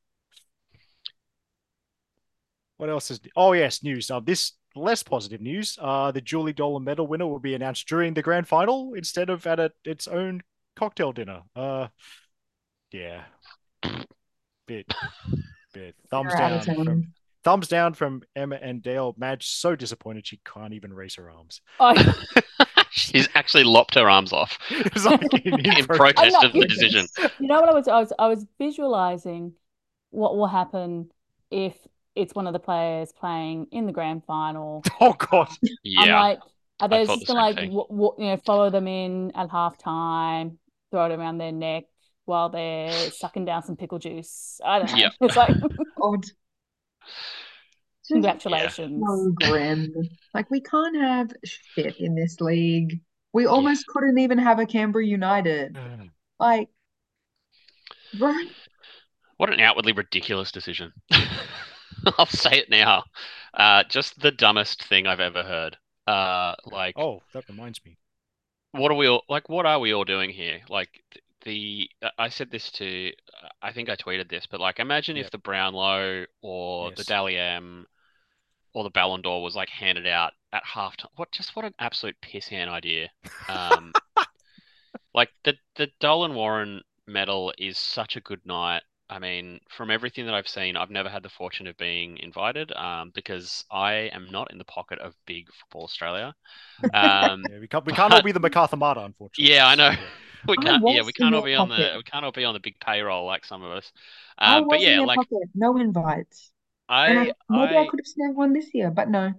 what else is? Oh yes, news. Uh, this less positive news. Uh, the Julie Dolan Medal winner will be announced during the grand final instead of at a, its own cocktail dinner. Uh, yeah, bit bit thumbs Zero out of down from ten. thumbs down from Emma and Dale. Madge so disappointed she can't even raise her arms. I, She's actually lopped her arms off It's like in, in in protest. I'm protest not of the kidding. decision. You know what I was I was I was visualizing what will happen if it's one of the players playing in the grand final. Oh God. I'm Yeah, like, are I they thought just the gonna same like thing. w w you know follow them in at halftime, throw it around their neck while they're sucking down some pickle juice? I don't know. Yeah. It's like God, just Yeah. congratulations. so grim. Like we can't have shit in this league. We Yeah. almost couldn't even have a Canberra United. Like, bro, What an outwardly ridiculous decision. I'll say it now. Uh, just the dumbest thing I've ever heard. Uh, like, Oh, that reminds me. what are we all like? What are we all doing here? Like, th- the uh, I said this to, uh, I think I tweeted this, but like, imagine if Yep. the Brownlow or the Yes. Dally M or the Ballon d'Or was like handed out at halftime. What just what an absolute piss hand idea. Um, like the the Dolan Warren medal is such a good night. I mean, from everything that I've seen, I've never had the fortune of being invited, um, because I am not in the pocket of big football Australia. Um, Yeah, we can't we can't all but be the MacArthur Mata, unfortunately. yeah, I know. So, yeah. We I can't. Yeah, was we in can't all their be on the pocket. we can't all be on the big payroll like some of us. I Um, but was in yeah, their like pocket. No invites. And I I maybe I I could have snagged one this year, but no.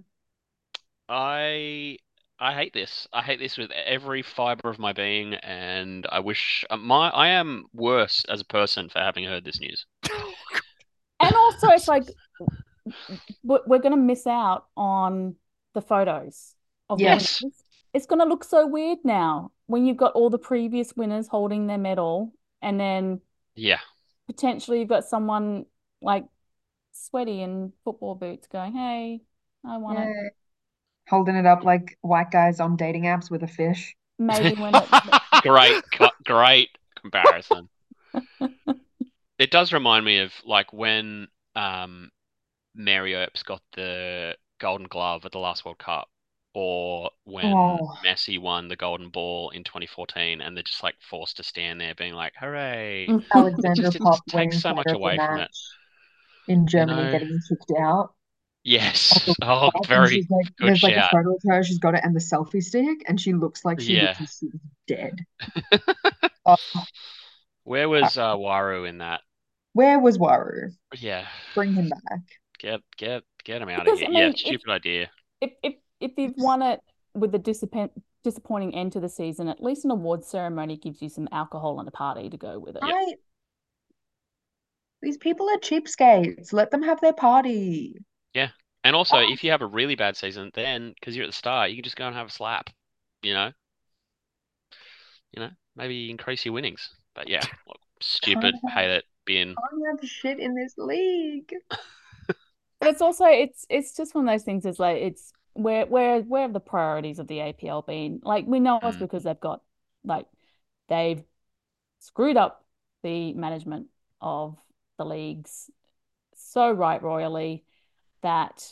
I I hate this. I hate this with every fiber of my being, and I wish uh, my I am worse as a person for having heard this news. And also, it's like we're we're gonna miss out on the photos of the Yeah. winners. Yes. It's gonna look so weird now when you've got all the previous winners holding their medal, and then Yeah. potentially you've got someone like sweaty in football boots going, "Hey, I won it." Yeah. Holding it up like white guys on dating apps with a fish. Maybe when it, Great, co- great comparison. It does remind me of like when um Mary Earps got the Golden Glove at the last World Cup, or when Oh, Messi won the Golden Ball in twenty fourteen, and they're just like forced to stand there being like, "Hooray!" Mm. It Alexander just it Pop just takes winning so much player of the away from it, match in you Germany know? getting kicked out of the Yes. World Oh, Cup, and very she's like, good there's like a shout. photo of her, she's got it and the selfie stick, and she looks like she Yeah. literally she was dead. Oh, Where was uh, Waru in that? where was Waru? Yeah. Bring him back. Get get get him out of because here. I Yeah, mean, if stupid idea. if if if you've won it with a disappoint disappointing end to the season, at least an awards ceremony gives you some alcohol and a party to go with it. Yeah. I These people are cheapskates. Let them have their party. Yeah. And also, if you have a really bad season, then because you're at the start, you can just go and have a slap. You know, you know, maybe increase your winnings. But yeah, look, stupid. Can't have, Hate it. Bin. can't have shit in this league. But it's also it's it's just one of those things. Is like it's where where where have the priorities of the A P L been? Like we know it's Mm. because they've got like they've screwed up the management of the leagues so right royally that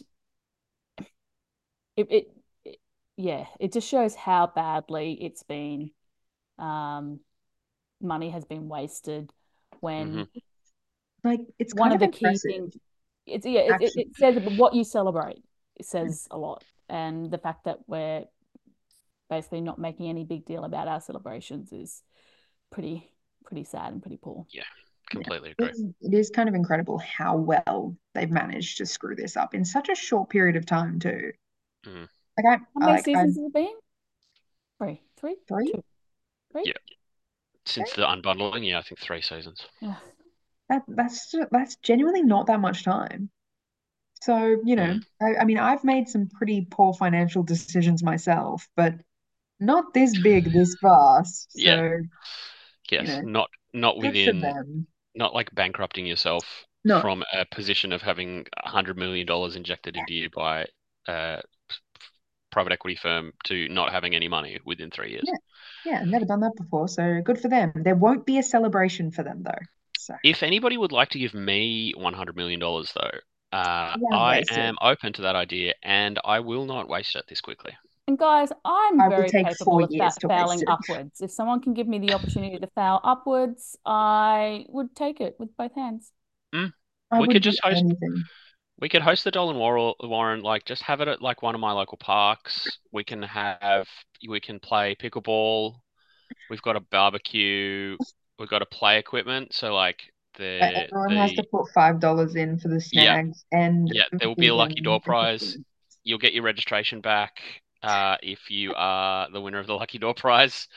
it, it, it yeah, it just shows how badly it's been. Um, money has been wasted when hmm Like, it's one kind of of the key impressive, things it's yeah, it, it, actually. it says what you celebrate. It says a lot. And the fact that we're basically not making any big deal about our celebrations is pretty pretty sad and pretty poor. Yeah, Yeah. completely It agree. is, it is kind of incredible how well they've managed to screw this up in such a short period of time, too. Mm. Like, I, How I many like, I, seasons has it been? Three, three, three? two, three. Yeah. Since the unbundling, yeah, I think three seasons. Ugh. That that's that's genuinely not that much time. So, you know, Mm. I, I mean, I've made some pretty poor financial decisions myself, but not this big, this fast. Yeah, So, you yes, know, not not good for within, them. not like bankrupting yourself No, from a position of having a hundred million dollars injected into you by a private equity firm to not having any money within three years. yeah, yeah, never done that before. So good for them. There won't be a celebration for them though. So If anybody would like to give me one hundred million dollars though, uh, yeah, I wasted. am open to that idea, and I will not waste it this quickly. And guys, I'm I will very take four capable of years fa to waste fouling it. upwards. If someone can give me the opportunity to foul upwards, I would take it with both hands. Mm. I We would could do just host. anything. We could host the Dolan War Warren, like just have it at like one of my local parks. We can have. We can play pickleball. We've got a barbecue. We've got a play equipment. So like But the everyone has to the put five dollars in for the yeah snags and yeah there will be a lucky door vegan prize. assistance. You'll get your registration back uh, if you are the winner of the lucky door prize.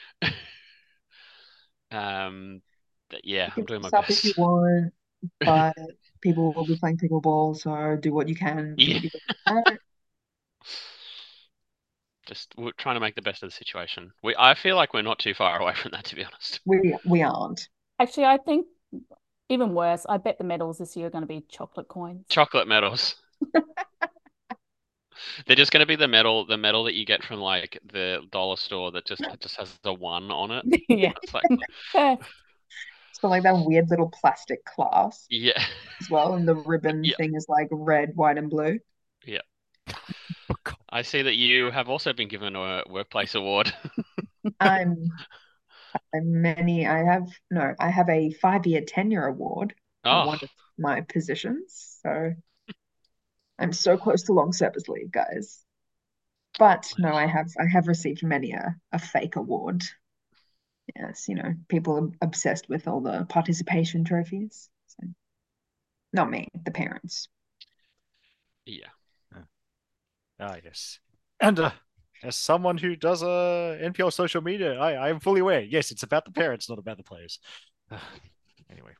Um, but yeah, You I'm can doing my dress up if you best. want, but people will be playing pickleball, so do what you can, do Yeah, what you can. just we're trying to make the best of the situation. We I feel like we're not too far away from that, to be honest. We we aren't. Actually, I think even worse, I bet the medals this year are going to be chocolate coins. Chocolate medals. They're just going to be the medal, the medal that you get from like the dollar store that just it just has the one on it. Yeah. It's like, It's got like that weird little plastic clasp yeah, as well, and the ribbon yeah, thing is like red, white, and blue. yeah. I see that you have also been given a workplace award. I'm, I'm many. I have no. I have a five-year tenure award at Oh, one of my positions, so I'm so close to long service leave, guys. But no, I have I have received many a, a fake award. Yes, you know, people are obsessed with all the participation trophies. So, not me, the parents. yeah, Ah, yes. And uh, as someone who does uh, N P L social media, I, I am fully aware. Yes, it's about the parents, not about the players. Anyway,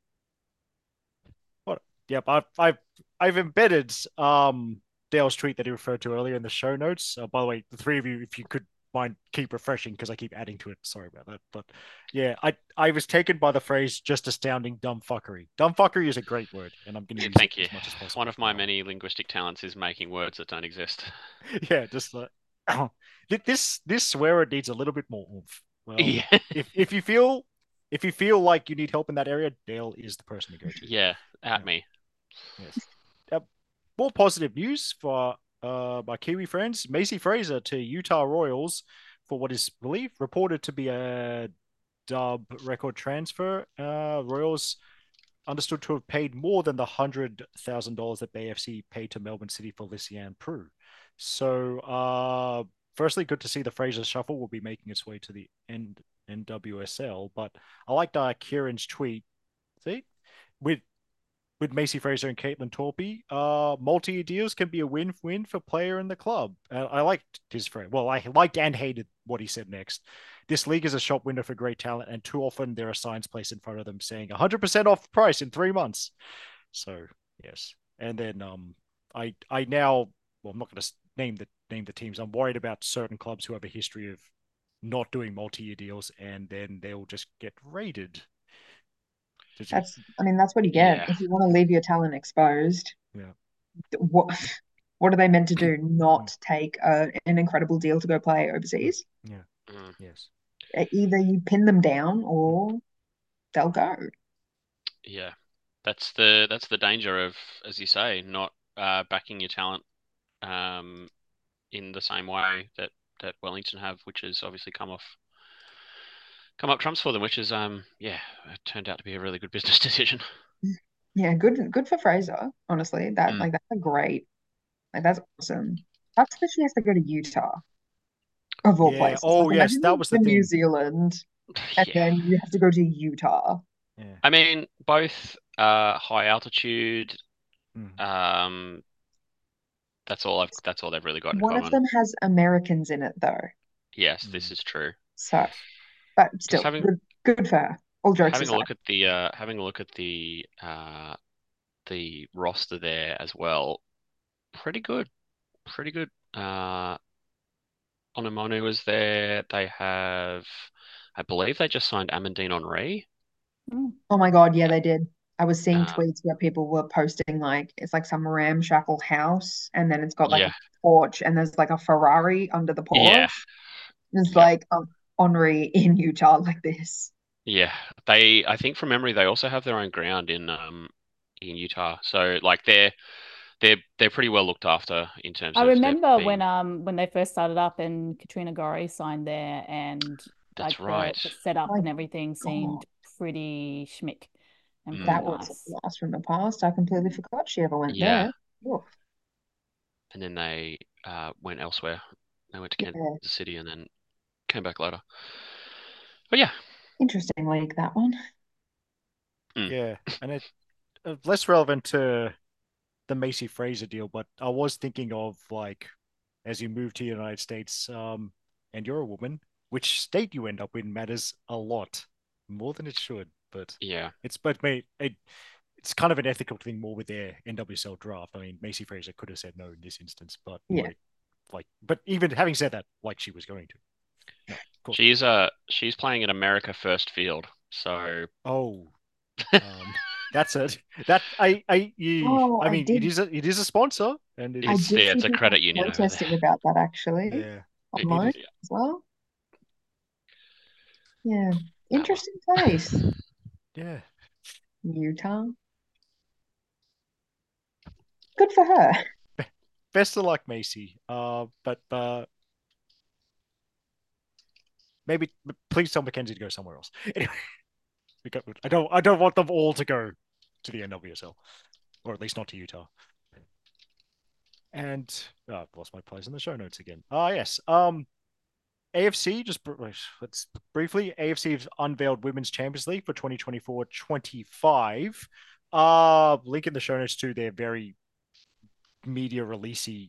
what? Yep, I've I've I've embedded um Dale's tweet that he referred to earlier in the show notes. Uh, by the way, the three of you, if you could mind, keep refreshing because I keep adding to it. Sorry about that. But yeah, I I was taken by the phrase "just astounding dumb fuckery." Dumb fuckery is a great word, and I'm going to yeah. use it Thank you. as much as possible. One of my many linguistic talents is making words that don't exist. Yeah, just like this this swear word needs a little bit more oomph. Well, Yeah, if if you feel if you feel like you need help in that area, Dale is the person to go to. yeah. At Yeah. me. Yes. Uh, More positive news for uh my Kiwi friends. Macy Fraser to Utah Royals for what is believed reported to be a dub record transfer. Uh, Royals understood to have paid more than the hundred thousand dollars that B F C paid to Melbourne City for Lysiane Prue. So, uh, firstly, good to see the Fraser Shuffle will be making its way to the N NWSL. But I liked uh, Kieran's tweet. See, with with Macy Fraser and Caitlin Torpy, uh, multi-year deals can be a win-win for player and the club. Uh, I liked his friend. Well, I liked and hated what he said next. This league is a shop window for great talent, and too often there are signs placed in front of them saying one hundred percent off price in three months. So yes, and then um, I I now well, I'm not going to name the name the teams. I'm worried about certain clubs who have a history of not doing multi-year deals, and then they'll just get raided. Did you? That's, I mean, that's what you get Yeah. if you want to leave your talent exposed. Yeah. What what are they meant to do? Mm, Not take a, an incredible deal to go play mm, overseas? yeah. Mm. Yes. E- Either you pin them down Mm, or they'll go. Yeah. That's the that's the danger of, as you say, not uh, backing your talent um, in the same way that that Wellington have, which has obviously come off come up trumps for them, which is um yeah, it turned out to be a really good business decision. Yeah, good good for Fraser, honestly. That Mm. like that's a great, like that's awesome. Sucks that she has to go to Utah of all Yeah. places. Like Oh, yes, imagine that you was the go to New thing. Zealand and Yeah. then you have to go to Utah. Yeah. I mean, both uh high altitude, Mm. um that's all I've that's all they've really got in One of common. them has Americans in it though. Yes, this Mm. is true. So but Just still, having good, good for her. All jokes having a aside. look at the uh having a look at the uh the roster there as well. Pretty good. Pretty good. Uh Onomonu is there. They have I believe they just signed Amandine Henri. Mm. Oh my God, yeah, they did. I was seeing Uh tweets where people were posting like it's like some ramshackle house, and then it's got like yeah. a porch, and there's like a Ferrari under the Yeah. porch. It's Yep. like um, Henri in Utah like this. Yeah. They I think from memory they also have their own ground in um in Utah. So like they're they're they're pretty well looked after in terms I of their remember when being. um when they first started up and Katrina Gorry signed there, and That's like the right. the Oh setup my and everything God, seemed pretty schmick and pretty that Mm, was a nice. blast from the past. I completely forgot she ever went yeah. there. Oof. And then they uh went elsewhere. They went to Kansas Yeah, City and then came back later. But yeah. interesting league that one. Mm, Yeah, and it uh, less relevant to the Macy Fraser deal, but I was thinking of like as you move to the United States, um, and you're a woman, which state you end up in matters a lot more than it should. But yeah. it's but mate, it, it's kind of an ethical thing more with their N W S L draft. I mean, Macy Fraser could have said no in this instance, but Yeah. like, like, but even having said that, like she was going to. No, of course. She's uh she's playing at America First Field. So Oh, um, that's it. That I I you. Oh, I I mean, it did. is a it is a sponsor, and it I it's is did yeah, see it's a people credit union over there. protesting about that actually yeah. It, it online is. as well. Yeah, Ah well. interesting place, Yeah. Utah. Good for her. Best of luck, Macy. Uh, but uh, maybe please tell Mackenzie to go somewhere else. Anyway, because I don't I don't want them all to go to the N W S L, or at least not to Utah. And oh, I've lost my place in the show notes again. Ah, yes. Um, A F C, just let's briefly, A F C have unveiled Women's Champions League for twenty twenty-four twenty-five. Uh, link in the show notes to their very media releasey,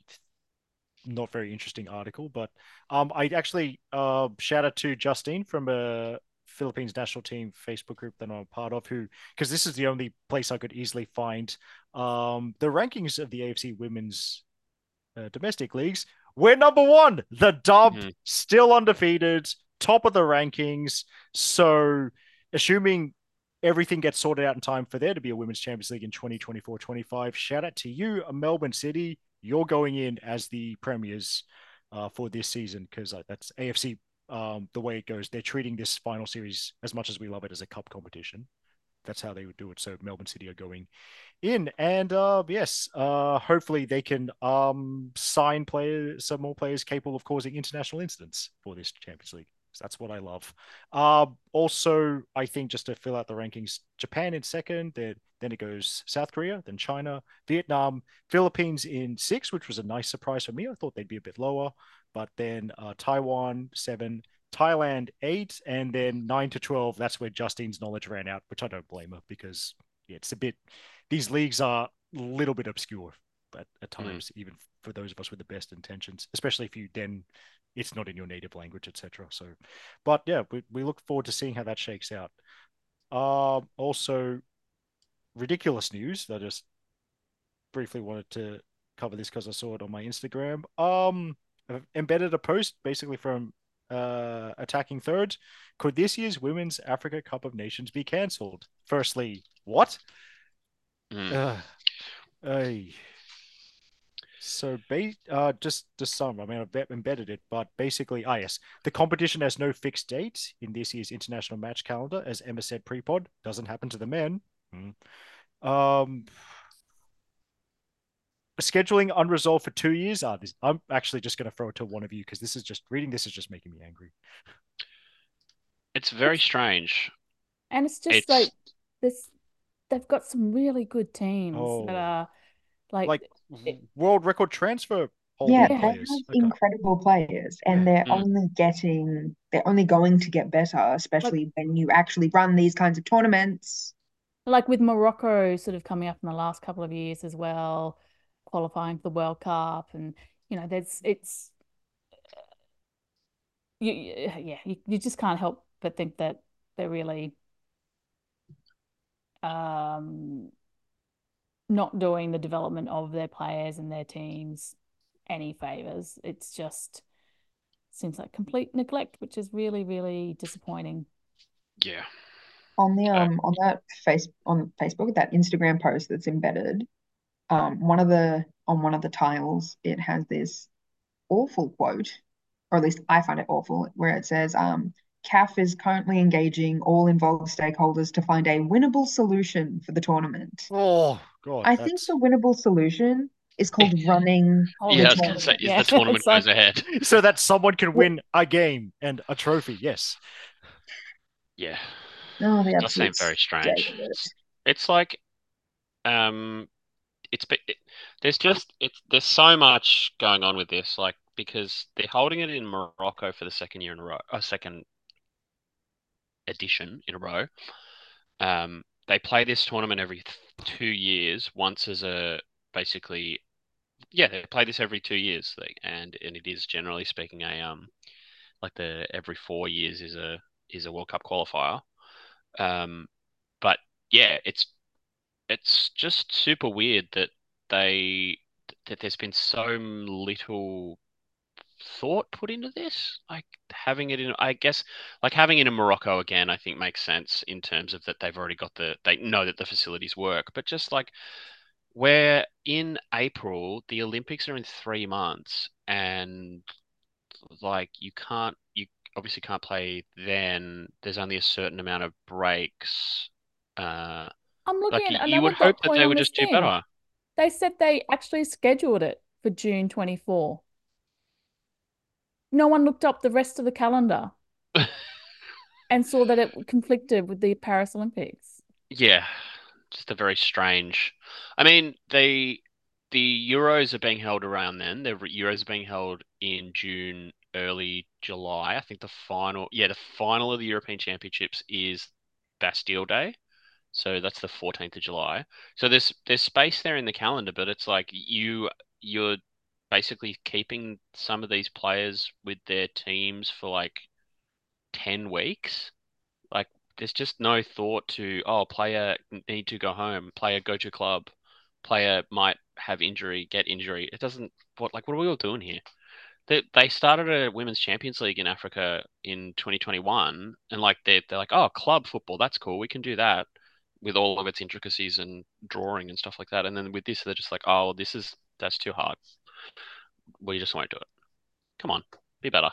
not very interesting article. But um, I actually uh shout out to Justine from a Philippines national team Facebook group that I'm a part of, who because this is the only place I could easily find um the rankings of the A F C women's uh, domestic leagues. We're number one. The Dub Mm, still undefeated, top of the rankings. So, assuming everything gets sorted out in time for there to be a Women's Champions League in twenty twenty-four twenty-five, shout out to you, Melbourne City. You're going in as the premiers uh, for this season because uh, that's A F C. Um, the way it goes, they're treating this final series as much as we love it as a cup competition. That's how they would do it. So Melbourne City are going in, and uh, yes, uh, hopefully they can um, sign players, some more players capable of causing international incidents for this Champions League. So that's what I love. Uh, also, I think just to fill out the rankings, Japan in second, then then it goes South Korea, then China, Vietnam, Philippines in six, which was a nice surprise for me. I thought they'd be a bit lower, but then uh, Taiwan seven, Thailand eight, and then nine to twelve. That's where Justine's knowledge ran out, which I don't blame her because yeah, it's a bit these leagues are a little bit obscure at, at mm. times, even for those of us with the best intentions, especially if you then it's not in your native language, et cetera. So, but yeah, we, we look forward to seeing how that shakes out. Um, also, ridiculous news. I just briefly wanted to cover this because I saw it on my Instagram. Um, I've embedded a post basically from uh attacking third. Could this year's Women's Africa Cup of Nations be cancelled? Firstly, what? Mm. Uh, I So, ba- uh, just to sum, I mean, I've embedded it, but basically, ah, yes, the competition has no fixed date in this year's international match calendar, as Emma said pre-pod. Doesn't happen to the men. Hmm. Um, scheduling unresolved for two years. Ah, this, I'm actually just going to throw it to one of you because this is just reading this is just making me angry. It's very strange. And it's just It's like this, they've got some really good teams that Oh, are like like it, world record transfer Yeah, holding yeah, they have players. Okay, incredible players, yeah, and they're mm, only getting, they're only going to get better, like especially when you actually run these kinds of tournaments. like with Morocco sort of coming up in the last couple of years as well, qualifying for the World Cup, and you know, there's it's you, yeah, you, you just can't help but think that they're really um, not doing the development of their players and their teams any favors. It's just seems like complete neglect, which is really, really disappointing. Yeah. On the Uh, um on that face on Facebook, that Instagram post that's embedded, um, one of the on one of the tiles, it has this awful quote, or at least I find it awful, where it says, um, C A F is currently engaging all involved stakeholders to find a winnable solution for the tournament. Oh God, I think that's the winnable solution is called running Oh, the yeah, I the was going to say, tournament. tournament. is Yeah, the tournament it's like, goes ahead. so that someone can Well, win a game and a trophy. Yes. Yeah, oh, the it does seem absolute very state strange. of it. It's, it's like, um, it's be- it, there's just it's there's so much going on with this, like because they're holding it in Morocco for the second year in a row, a second edition in a row. Um, they play this tournament every th- two years, once as a basically, yeah, they play this every two years, like, and and it is generally speaking a um like the every four years is a is a World Cup qualifier. Um, but yeah, it's it's just super weird that they that there's been so little thought put into this. Like having it in, I guess, like having it in Morocco again, I think makes sense in terms of that they've already got the, they know that the facilities work. But just like where in April, the Olympics are in three months, and like you can't, you obviously can't play then. There's only a certain amount of breaks. Uh, I'm looking like at you another would hope dot that point they on would this just do thing. better. They said they actually scheduled it for June twenty-fourth. No one looked up the rest of the calendar and saw that it conflicted with the Paris Olympics. Yeah, just a very strange. I mean, they the Euros are being held around then. The Euros are being held in June, early July. I think the final, yeah, the final of the European Championships is Bastille Day. So that's the fourteenth of July. So there's there's space there in the calendar, but it's like you you're basically keeping some of these players with their teams for like ten weeks. Like there's just no thought to, oh, player need to go home, player go to club, player might have injury, get injury. It doesn't what like what are we all doing here? They they started a women's Champions League in Africa in twenty twenty-one, and like they they're like, oh, club football, that's cool, we can do that with all of its intricacies and drawing and stuff like that. And then with this, they're just like, oh, this is that's too hard. We just won't do it. Come on, be better.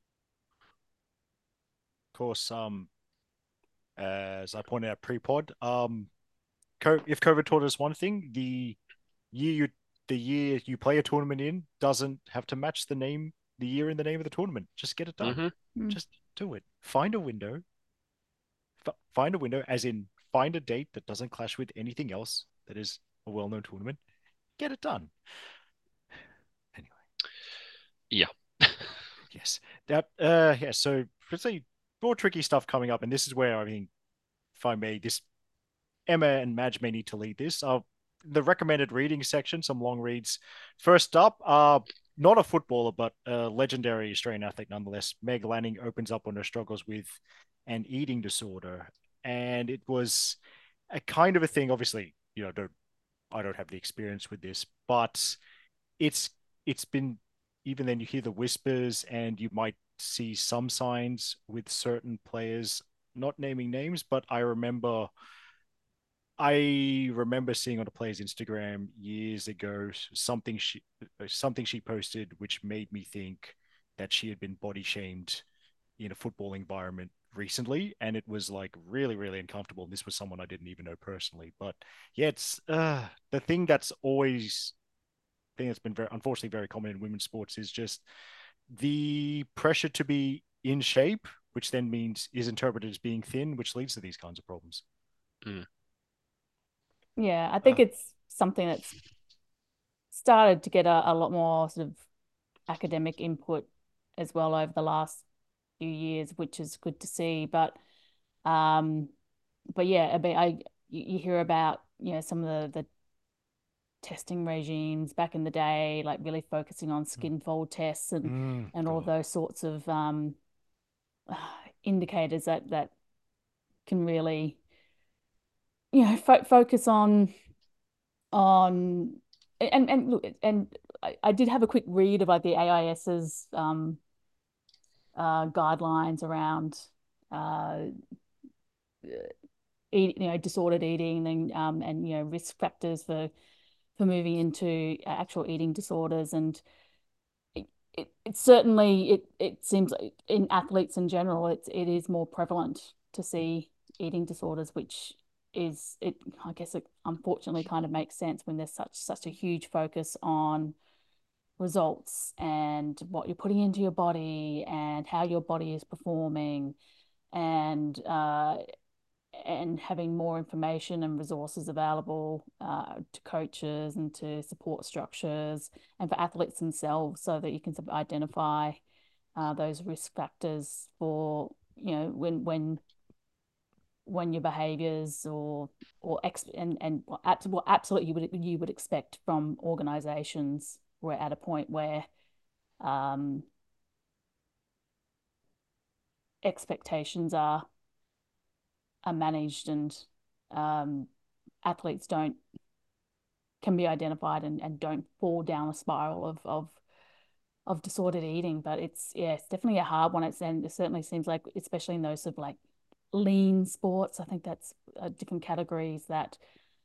Of course, um, as I pointed out pre-pod, um, if COVID taught us one thing, the year you the year you play a tournament in doesn't have to match the name, the year in the name of the tournament. Just get it done. Hmm. Mm. Just do it. Find a window. F- find a window, as in find a date that doesn't clash with anything else that is a well-known tournament. Get it done. Anyway, Yeah. yes, that uh, yeah. So let's say more tricky stuff coming up, and this is where I mean, if I may, this Emma and Madge may need to lead this. Uh, the recommended reading section, some long reads. First up, uh, not a footballer, but a legendary Australian athlete nonetheless. Meg Lanning opens up on her struggles with an eating disorder. And it was a kind of a thing, obviously, you know, don't, I don't have the experience with this, but it's it's been even then you hear the whispers and you might see some signs with certain players, not naming names, but I remember I remember seeing on a player's Instagram years ago something she something she posted which made me think that she had been body shamed in a football environment recently, and it was like really really uncomfortable. And this was someone I didn't even know personally, but yeah, it's uh, the thing that's always thing that's been very unfortunately very common in women's sports is just the pressure to be in shape, which then means is interpreted as being thin, which leads to these kinds of problems. Mm. Yeah, I think Uh, it's something that's started to get a, a lot more sort of academic input as well over the last few years, which is good to see. But um, but yeah, I mean, I you, you hear about you know some of the the testing regimes back in the day, like really focusing on skin fold tests and mm, and all of God. those sorts of um, indicators that that can really, you know, fo focus on on and and look and I, I did have a quick read about the AIS's um, uh, guidelines around uh, eat, you know, disordered eating and um, and you know risk factors for for moving into actual eating disorders. And it, it, it certainly it it seems like in athletes in general it it is more prevalent to see eating disorders, which is it I guess it unfortunately kind of makes sense when there's such such a huge focus on results and what you're putting into your body and how your body is performing, and uh, and having more information and resources available uh, to coaches and to support structures and for athletes themselves, so that you can sort of identify uh, those risk factors for, you know, when when when your behaviors or or ex and and well, absolutely you would you would expect from organizations, we're at a point where um, expectations are are managed, and um, athletes don't can be identified and, and don't fall down a spiral of of of disordered eating. But it's yeah, it's definitely a hard one. It's and it certainly seems like, especially in those sort of like lean sports, I think that's uh, different categories that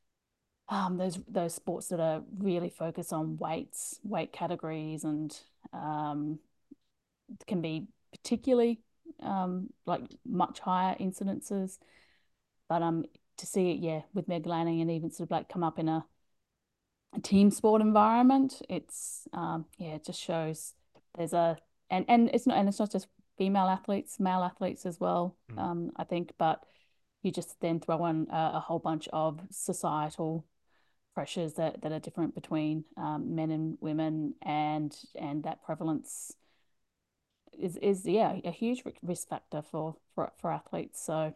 um those those sports that are really focused on weights, weight categories, and um can be particularly um like much higher incidences. But um to see it, yeah, with Meg Lanning and even sort of like come up in a a team sport environment, it's um yeah, it just shows there's a and and it's not and it's not just female athletes, male athletes as well, Mm. um I think. But you just then throw in a, a whole bunch of societal pressures that that are different between um, men and women, and and that prevalence is is yeah, a huge risk factor for for for athletes. So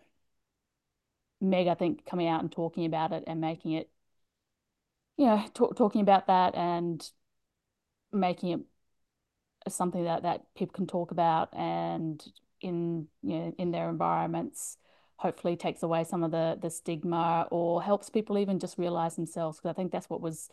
Meg, I think, coming out and talking about it and making it, you know, talk, talking about that and making it something that that people can talk about, and in, you know, in their environments, hopefully takes away some of the the stigma, or helps people even just realize themselves. Because I think that's what was,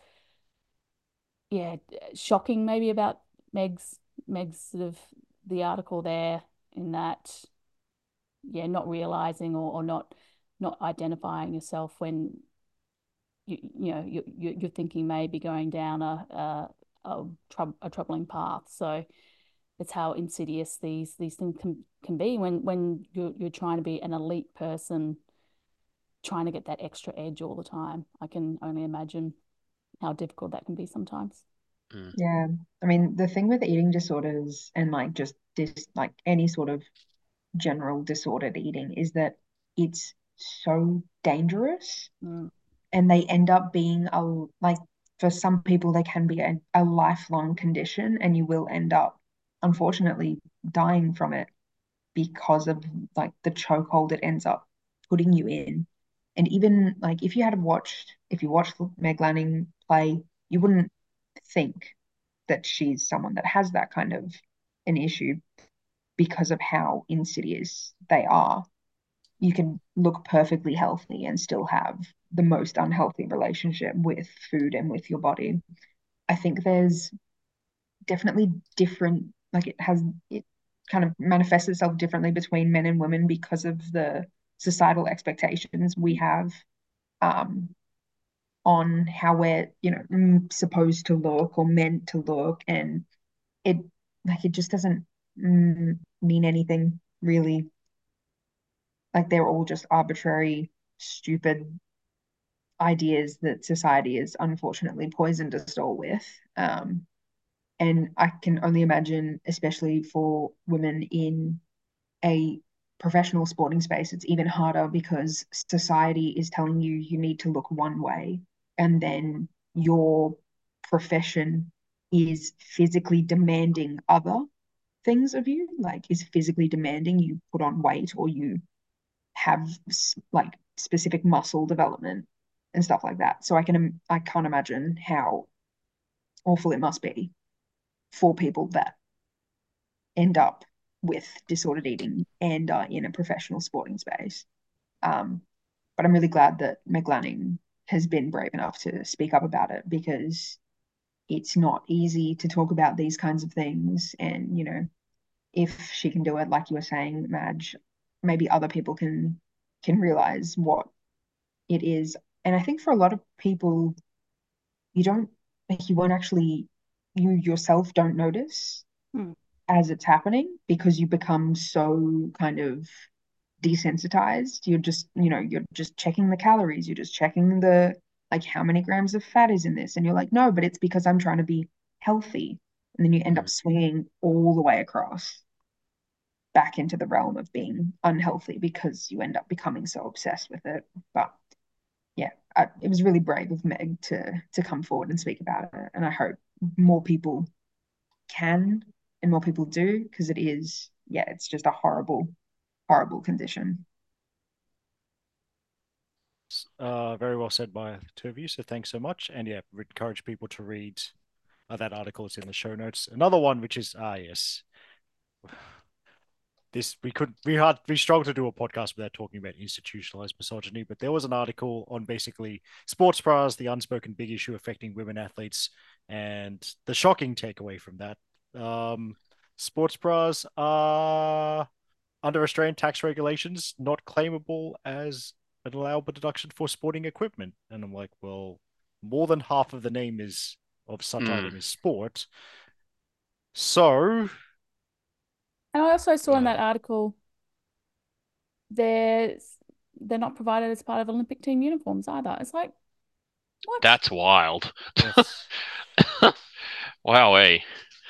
yeah, shocking maybe about Meg's Meg's sort of the article there, in that, yeah, not realizing, or, or not not identifying yourself when you you know you, you you're thinking maybe going down a a, a, trou a troubling path. So it's how insidious these these things can can be when when you're you're trying to be an elite person, trying to get that extra edge all the time. I can only imagine how difficult that can be sometimes. Mm. Yeah. I mean, the thing with eating disorders and like just this, like any sort of general disordered eating, is that it's so dangerous, Mm. and they end up being a like for some people they can be a, a lifelong condition, and you will end up unfortunately dying from it because of like the chokehold it ends up putting you in. And even like if you had watched if you watched Meg Lanning play, you wouldn't think that she's someone that has that kind of an issue, because of how insidious they are. You can look perfectly healthy and still have the most unhealthy relationship with food and with your body. I think there's definitely different, like it has, it kind of manifests itself differently between men and women because of the societal expectations we have um, on how we're, you know, supposed to look or meant to look. And it, like, it just doesn't mm, mean anything really. Like they're all just arbitrary, stupid ideas that society has unfortunately poisoned us all with. Um, and I can only imagine, especially for women in a professional sporting space, it's even harder because society is telling you you need to look one way, and then your profession is physically demanding other things of you, like is physically demanding you put on weight, or you have like specific muscle development and stuff like that. So I can I can't imagine how awful it must be for people that end up with disordered eating and are in a professional sporting space. Um, but I'm really glad that Meg Lanning has been brave enough to speak up about it, because it's not easy to talk about these kinds of things. And, you know, if she can do it, like you were saying, Madge, maybe other people can can realize what it is. And I think for a lot of people, you don't, like, you won't actually, you yourself don't notice Hmm. as it's happening, because you become so kind of desensitized. You're just, you know, you're just checking the calories, you're just checking the, like, how many grams of fat is in this, and you're like, no, but it's because I'm trying to be healthy. And then you end up Mm. swinging all the way across back into the realm of being unhealthy, because you end up becoming so obsessed with it. But yeah, I, it was really brave of Meg to to come forward and speak about it, and I hope more people can and more people do, because it is, yeah, it's just a horrible, horrible condition. Uh, very well said by the two of you. So thanks so much. And yeah, we encourage people to read uh, that article. It's in the show notes. Another one, which is ah yes, this we could we had we struggled to do a podcast without talking about institutionalized misogyny. But there was an article on basically sports bras, the unspoken big issue affecting women athletes, and the shocking takeaway from that. Um, Sports bras are under Australian tax regulations not claimable as an allowable deduction for sporting equipment. And I'm like, well, more than half of the name is of such Mm. item is sport. So And I also saw in uh, that article there's they're not provided as part of Olympic team uniforms either. It's like, what? That's wild. that's Wowee.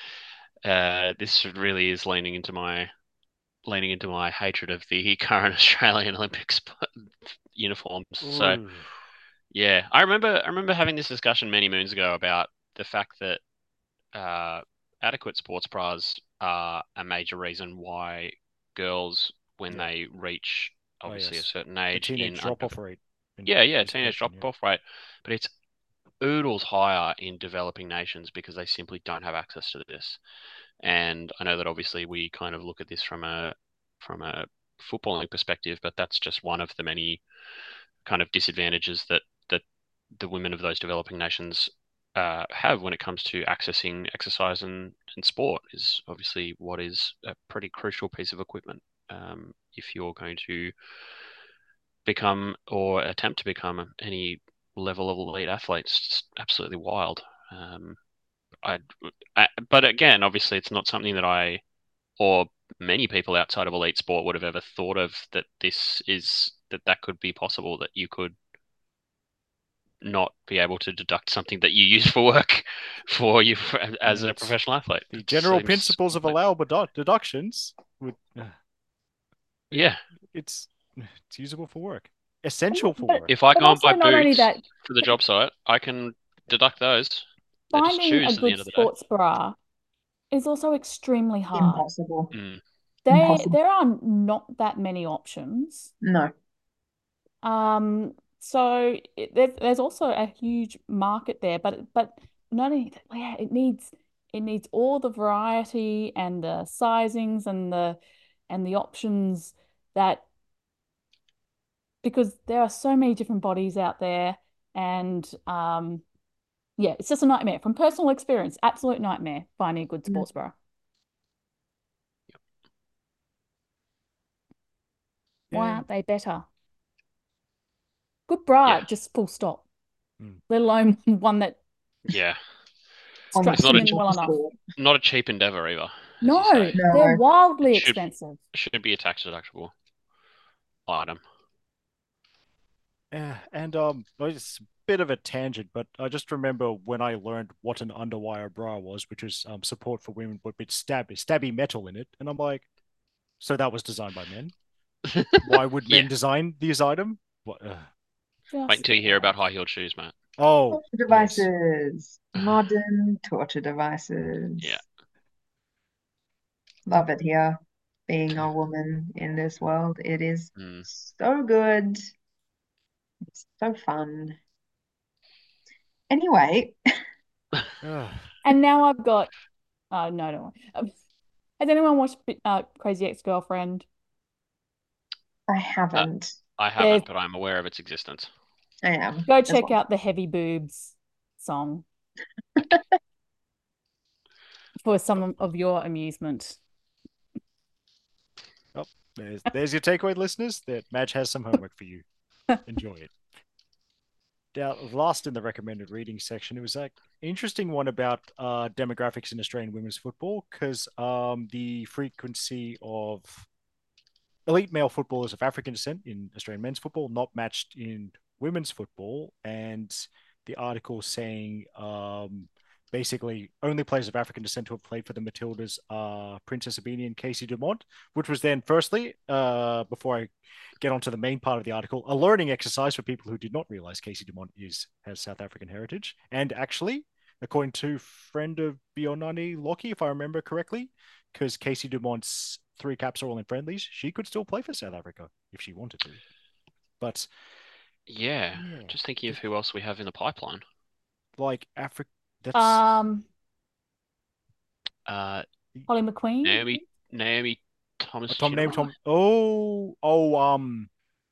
Uh, this really is leaning into my leaning into my hatred of the current Australian Olympics uniforms. So ooh, yeah, I remember I remember having this discussion many moons ago about the fact that uh, adequate sports bras are a major reason why girls, when yeah, they reach oh obviously a yes, certain the age teenage in drop under, off rate in yeah, yeah, teenage participation. drop Yeah, off rate, but it's oodles higher in developing nations because they simply don't have access to this. And I know that obviously we kind of look at this from a from a footballing perspective, but that's just one of the many kind of disadvantages that that the women of those developing nations uh, have when it comes to accessing exercise and, and sport is obviously what is a pretty crucial piece of equipment um, if you're going to become or attempt to become any level of elite athletes. It's absolutely wild. Um, I, I, but again, obviously, it's not something that I or many people outside of elite sport would have ever thought of that this is that that could be possible that you could not be able to deduct something that you use for work for you as yeah, a it's professional athlete. the It general seems principles of complex. allowable dedu- deductions would uh, it, Yeah. it's it's usable for work, essential for But work. If I but go and also buy not only boots that, for the job site, I can deduct those. They're just finding a shoes at the good end of the day. sports bra is also extremely hard. Impossible. Mm. They Impossible. there are not that many options. No. Um, so it, there, there's also a huge market there, but but not only that, yeah, it needs it needs all the variety and the sizings and the and the options that because there are so many different bodies out there and um yeah, it's just a nightmare from personal experience, absolute nightmare finding a good Mm. sports bra. Why Yeah. aren't they better? Good bra, Yeah. just full stop, Mm. let alone one that Yeah. On that It's straps not them a in simple well to enough. sport. not a cheap endeavor either, as you No, say. they're No. It wildly should expensive. should be a tax deductible item. Yeah, and um, well, it's a bit of a tangent, but I just remember when I learned what an underwire bra was, which was um support for women, but with stab stabby metal in it, and I'm like, so that was designed by men. Why would Yeah. men design this item? What? Uh, Wait Just until you hear about why? high-heeled shoes, mate. oh Torture yes, devices. Modern torture Yeah. devices. Love it here. Being a woman in this world, it is Mm. so good. It's so fun. Anyway, uh, And now I've got, oh, no, no. Has anyone watched uh, Crazy Ex-Girlfriend? I Uh, haven't. I There's haven't, but I'm aware of its existence. I am Go as check well. out the Heavy Boobs song for some of your amusement. Oh, there's there's your takeaway, listeners. That Madge has some homework for you. Enjoy it. Now, last in the recommended reading section, it was like interesting one about uh, demographics in Australian women's football because um, the frequency of elite male footballers of African descent in Australian men's football not matched in women's football, and the article saying um, basically only players of African descent who have played for the Matildas are Princess Abini and Casey Dumont, which was then firstly, uh, before I get onto the main part of the article, a learning exercise for people who did not realize Casey Dumont is has South African heritage, and actually, according to friend of Bionani Lockie, if I remember correctly, because Casey Dumont's three caps are all in friendlies, she could still play for South Africa if she wanted to. But Yeah, yeah, just thinking of who else we have in the pipeline. like Africa, that's Um, Uh, Holly McQueen. Naomi Naomi Thomas a Tom name Chinola. Tom. Oh, oh, um,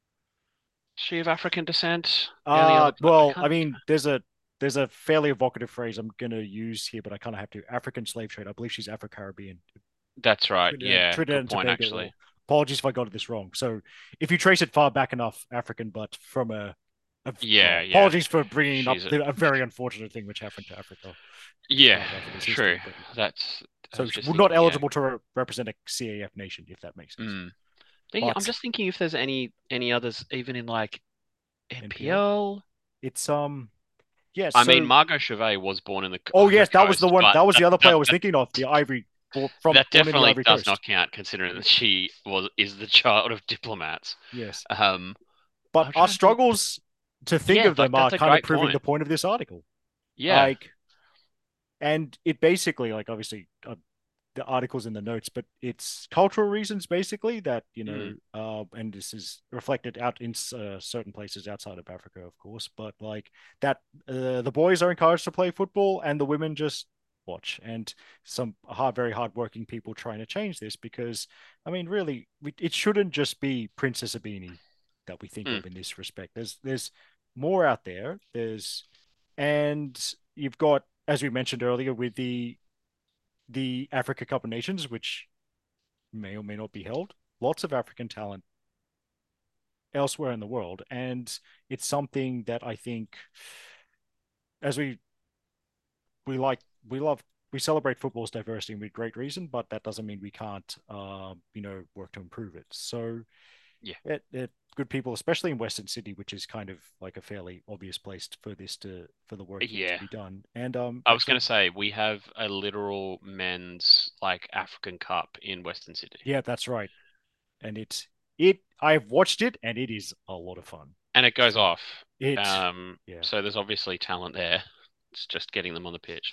Is she of African descent? The only uh, other, I well, I can't. mean, there's a there's a fairly evocative phrase I'm gonna use here, but I kind of have to. African slave trade. I believe she's Afro-Caribbean, That's right. Trinidad, Yeah, Trinidad good and point, Tobago. actually. Or apologies if I got this wrong. So if you trace it far back enough, African, but from a, a Yeah, uh, yeah. apologies for bringing up She's a the, a very unfortunate thing which happened to Africa as yeah, part of Africa's true. history, but That's. I so was just we're not thinking. Yeah. eligible to re- represent a C A F nation, if that makes sense. Mm. Thinking, I'm But just thinking if there's any any others, even in like N P L, N P L. it's um, yeah. I mean, So Margot Chevet was born in the oh Ivory yes, that was the Coast, one. but That was that the other player that, I was that thinking of. The Ivory from that born in the definitely Ivory does Coast. not count, considering that she was is the child of diplomats. Yes, Um, but I'm our trying to think. struggles to think Yeah, of like them are that's a kind of great proving point. the point of this article. Yeah. Like, and it basically, like, obviously, uh, the articles in the notes, but it's cultural reasons basically that you know, Mm. uh, and this is reflected out in uh, certain places outside of Africa, of course, but like that, uh, the boys are encouraged to play football and the women just watch, and some hard, very hardworking people trying to change this because, I mean, really, we, it shouldn't just be Princess Abini that we think Mm. of in this respect. There's there's more out there. There's and you've got, as we mentioned earlier, with the the Africa Cup of Nations, which may or may not be held, lots of African talent elsewhere in the world. And it's something that I think, as we we like, we love, we celebrate football's diversity with great reason, but that doesn't mean we can't, uh, you know, work to improve it. So, Yeah. it, it good people, especially in Western Sydney, which is kind of like a fairly obvious place for this to for the work here Yeah. to be done. And um, I was actually, going to say we have a literal men's like African Cup in Western Sydney, yeah, that's right. And it's it. I've watched it, and it is a lot of fun. and it goes So off. it, Um, yeah, so there's obviously talent there. It's just getting them on the pitch.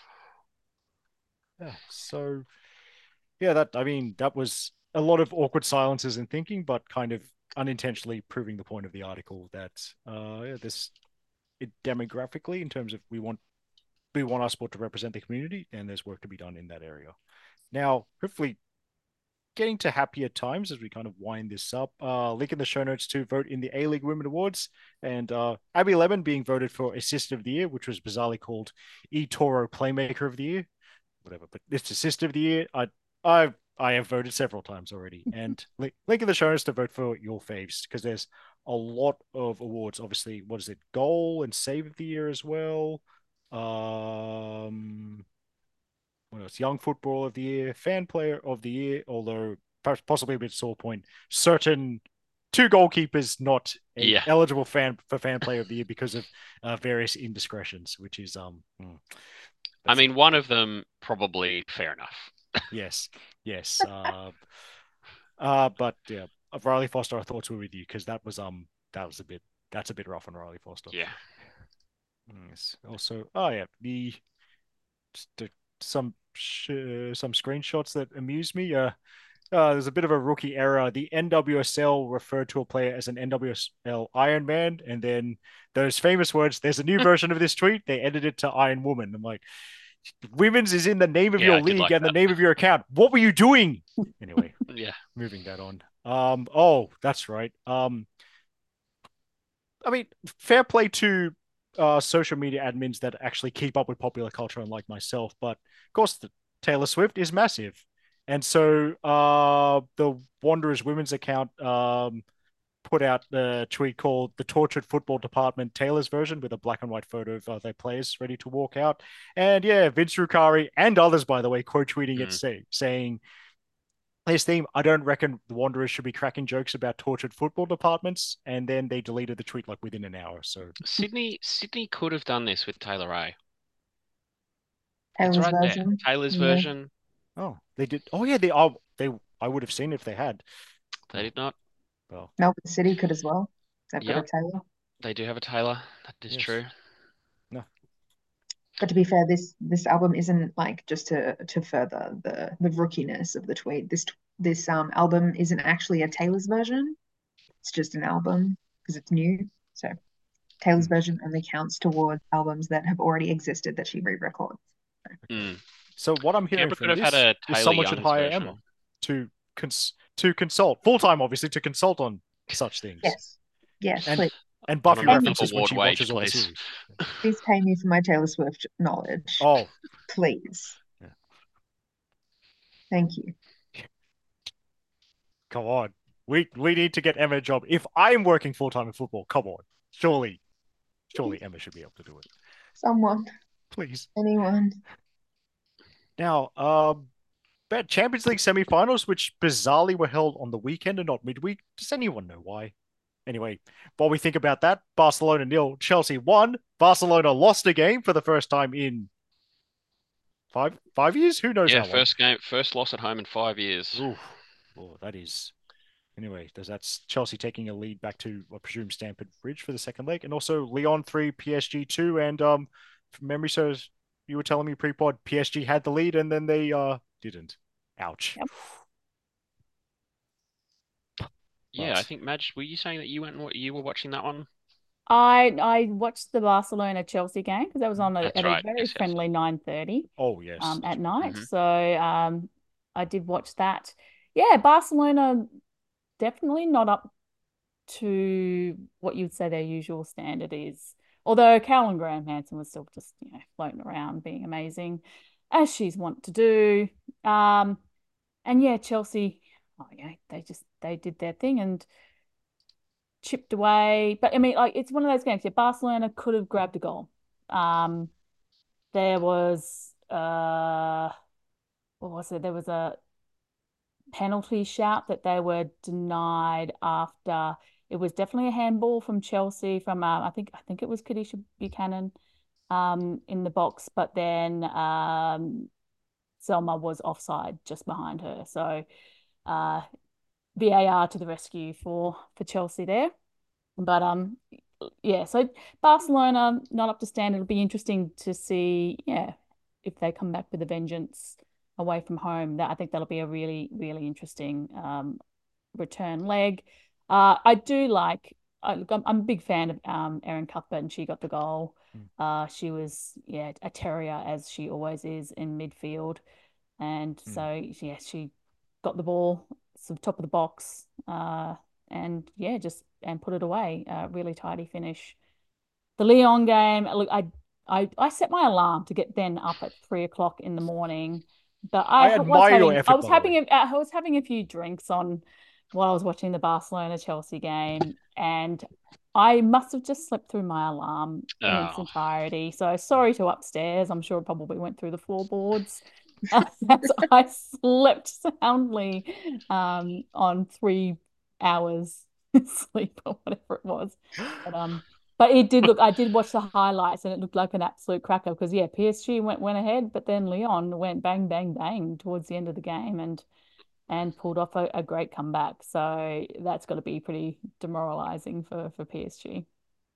yeah. So yeah, that I mean, that was a lot of awkward silences and thinking, but kind of unintentionally proving the point of the article that uh, yeah, this it demographically in terms of we want we want our sport to represent the community, and there's work to be done in that area. Now, hopefully, getting to happier times as we kind of wind this up. Uh, link in the show notes to vote in the A League Women Awards, and uh, Abby Lemon being voted for Assist of the Year, which was bizarrely called eToro Playmaker of the Year, whatever. But it's Assist of the Year. I I I have voted several times already, and link, link in the show notes to vote for your faves because there's a lot of awards. Obviously, what is it? Goal and Save of the Year as well. Um, what else? Young Footballer of the Year, Fan Player of the Year, although perhaps possibly a bit sore point. Certain two goalkeepers not a Yeah. eligible fan for Fan Player of the Year because of uh, various indiscretions, which is um. hmm, I that's mean, it. one of them probably fair enough. Yes, yes. Uh, uh, but yeah, of Riley Foster, our thoughts were with you because that was um that was a bit that's a bit rough on Riley Foster. Yeah. Yes. Also, oh yeah, the just, uh, some sh- uh, some screenshots that amuse me. Uh, uh, there's a bit of a rookie error. The N W S L referred to a player as an N W S L Iron Man, and then those famous words. There's a new version of this tweet. They edited it to Iron Woman. I'm like, Women's is in the name of Yeah, your I did league like and the that. name of your account. What were you doing? Anyway, Yeah. moving that on. Um, oh, that's right. Um, I mean, fair play to uh, social media admins that actually keep up with popular culture, unlike myself. But of course, the Taylor Swift is massive, and so uh, the Wanderers women's account um, put out a tweet called "The Tortured Football Department Taylor's Version" with a black and white photo of uh, their players ready to walk out. And yeah, Vince Rucari and others, by the way, quote tweeting it, Mm. say, saying his theme, I don't reckon the Wanderers should be cracking jokes about tortured football departments. And then they deleted the tweet like within an hour. So Sydney Sydney could have done this with Taylor Ray. It's Taylor's right there. version. Taylor's Yeah. version. oh, they did. Oh yeah, they oh they I would have seen it if they had. They did not. Well, Melbourne City could as well. They've got a Yep. Taylor. They do have a Taylor. That is Yes. true. no. But to be fair, this this album isn't like just to to further the the rookiness of the tweet. This this um album isn't actually a Taylor's version. It's just an album because it's new. So Taylor's Hmm. version only counts towards albums that have already existed that she re-records. Mm. So what I'm hearing Amber from could have this had a is Taylor someone Young's should hire version. Emma to cons to consult full time, obviously, to consult on such things. Yes. Yes, And please. and On Buffy a Amy. references when award she wage, watches all the please. series. Please pay me for my Taylor Swift knowledge. Oh, Please. Yeah. Thank you. come on. We we need to get Emma a job. If I'm working full time in football, come on. Surely, surely Emma should be able to do it. Someone, Please. anyone. Now, um, bad Champions League semi-finals, which bizarrely were held on the weekend and not midweek. Does anyone know why? Anyway, while we think about that, Barcelona nil, Chelsea won. Barcelona lost a game for the first time in five five years. Who knows Yeah, how long? first game, first loss at home in five years. Ooh, oh, that is. Anyway, there's that's Chelsea taking a lead back to, I presume, Stamford Bridge for the second leg, and also Lyon three, P S G two, and um, from memory serves, you were telling me pre-pod P S G had the lead and then they uh didn't. Ouch. Yep. Yeah, I But- think Madge, were you saying that you went and what you were watching that one? I I watched the Barcelona Chelsea game because that was on a, That's at right. a very Yes, yes. friendly nine thirty Oh yes. um, that's at right. night. Mhm. So um, I did watch that. Yeah, Barcelona definitely not up to what you'd say their usual standard is. Although Carolyn Graham Hansen was still just, you know, floating around being amazing, as she's wont to do. Um, and yeah, Chelsea, oh yeah, they just they did their thing and chipped away. But I mean, like it's one of those games. Yeah, Barcelona could have grabbed a goal. Um, there was uh, what was it? There was a penalty shout that they were denied after it was definitely a handball from Chelsea from uh, I think I think it was Kadisha Buchanan um, in the box, but then um, Selma was offside just behind her. So uh, V A R to the rescue for for Chelsea there. But um yeah, so Barcelona not up to standard. It'll be interesting to see, yeah, if they come back with a vengeance away from home. That I think that'll be a really, really interesting um return leg. Uh I do like I, look, I'm, I'm a big fan of um Erin Cuthbert and she got the goal. Mm. Uh she was yeah a terrier as she always is in midfield. And Mm. so yeah, she got the ball sort of top of the box. Uh and yeah, just and put it away. Uh, really tidy finish. The Lyon game, look, I I I set my alarm to get then up at three o'clock in the morning, but I, I was admire your having effort, I was by the having way. a, I was having a few drinks on while I was watching the Barcelona Chelsea game, and I must have just slept through my alarm in its Oh. entirety. So sorry to upstairs. I'm sure it probably went through the floorboards. As I slept soundly um, on three hours sleep or whatever it was. But um, but it did look. I did watch the highlights, and it looked like an absolute cracker. Because yeah, P S G went went ahead, but then Lyon went bang bang bang towards the end of the game, and and pulled off a, a great comeback. So that's got to be pretty demoralizing for for P S G.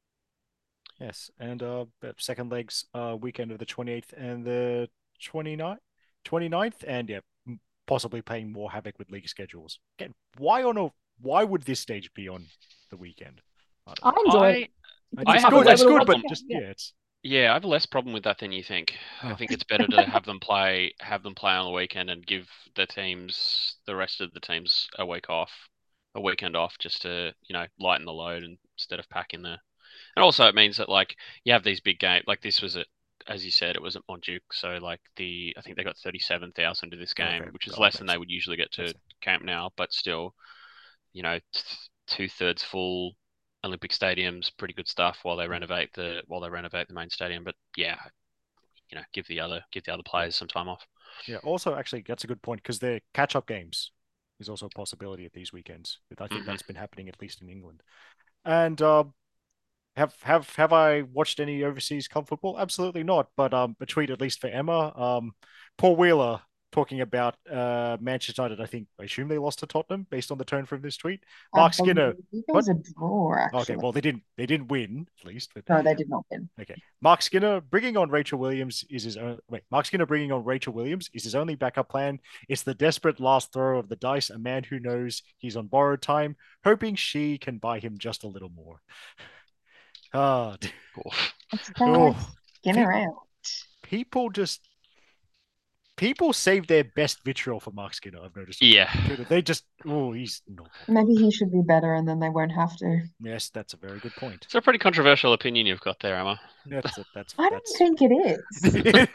Yes, and uh, second legs uh weekend of the twenty-eighth and the twenty-ninth, twenty-ninth, and yeah, possibly playing more havoc with league schedules. Again, why on a why would this stage be on the weekend? I enjoy I it. I, I it's have a good, it's little good, but problem. just Yeah. yeah, it's Yeah, I have less problem with that than you think. I Oh, think it's better to have them play have them play on the weekend and give the teams the rest of the teams a week off, a weekend off, just to, you know, lighten the load and, instead of packing the. And also it means that like you have these big games like this was at, as you said, it was at Montjuic, so like the I think they got thirty-seven thousand to this okay. game, which is Oh, less than makes they would usually get to makes Camp Nou, but still, you know, t- two thirds full Olympic stadiums, pretty good stuff while they sense. renovate the while they renovate the main stadium. But yeah, you know, give the other give the other Yeah. players some time off. Yeah. Also, actually, that's a good point because their catch-up games is also a possibility at these weekends. I think Hmm. that's been happening at least in England. And um, have have have I watched any overseas club football? Absolutely not. But um, a tweet at least for Emma. Um, Paul Wheeler talking about uh Manchester United. I think I assume they lost to Tottenham based on the tone from this tweet. I Mark Skinner. believe it What? was a draw, Okay, actually. well they didn't they didn't win at least, but No, they did not win. okay. Mark Skinner bringing on Rachel Williams is his own. Wait, Mark Skinner bringing on Rachel Williams is his only backup plan. It's the desperate last throw of the dice. A man who knows he's on borrowed time, hoping she can buy him just a little more. Ah, Oof. Let's try oh, pe- Skinner out. people just people save their best vitriol for Mark Skinner. I've noticed on Yeah. Twitter. They just oh, he's not that Maybe good. he should be better and then they won't have to. Yes, that's a very good point. It's a pretty controversial opinion you've got there, Emma. That's a, that's I don't that's. think it is.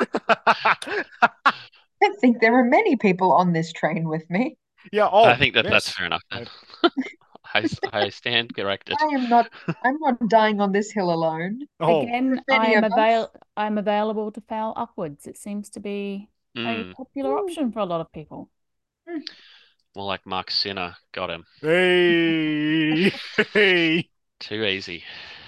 I think there are many people on this train with me. Yeah. I Oh, think that that's yes. fair enough then. I, I, I stand corrected. I am not I'm not dying on this hill alone. oh, There are Again, I many am of us. avail I'm available to foul upwards. It seems to be a Mm, popular Ooh. option for a lot of people. Mm. more like Mark Sinner. Got him. hey, hey. Too easy.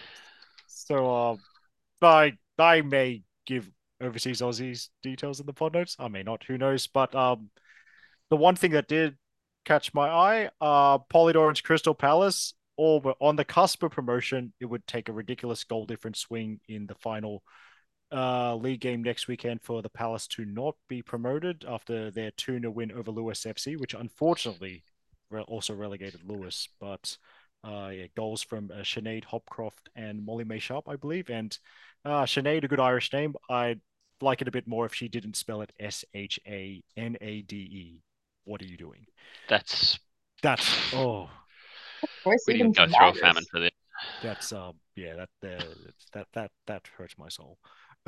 So, um, I I may give overseas Aussies details in the pod notes. I may not. Who knows? But um, the one thing that did catch my eye, uh, Polydor Crystal Palace, all were on the cusp of promotion. It would take a ridiculous goal difference swing in the final uh, league game next weekend for the Palace to not be promoted after their two nil win over Lewis F C, which unfortunately also relegated Lewis. But uh, yeah, goals from uh, Sinead Hopcroft and Molly May Sharp, I believe. And uh, Sinead, a good Irish name. I'd like it a bit more if she didn't spell it S H A N A D E. What are you doing? That's That's, oh, Voice we even didn't to go through a famine virus. for this. that's, um, yeah, that, uh, that, that, that hurts my soul.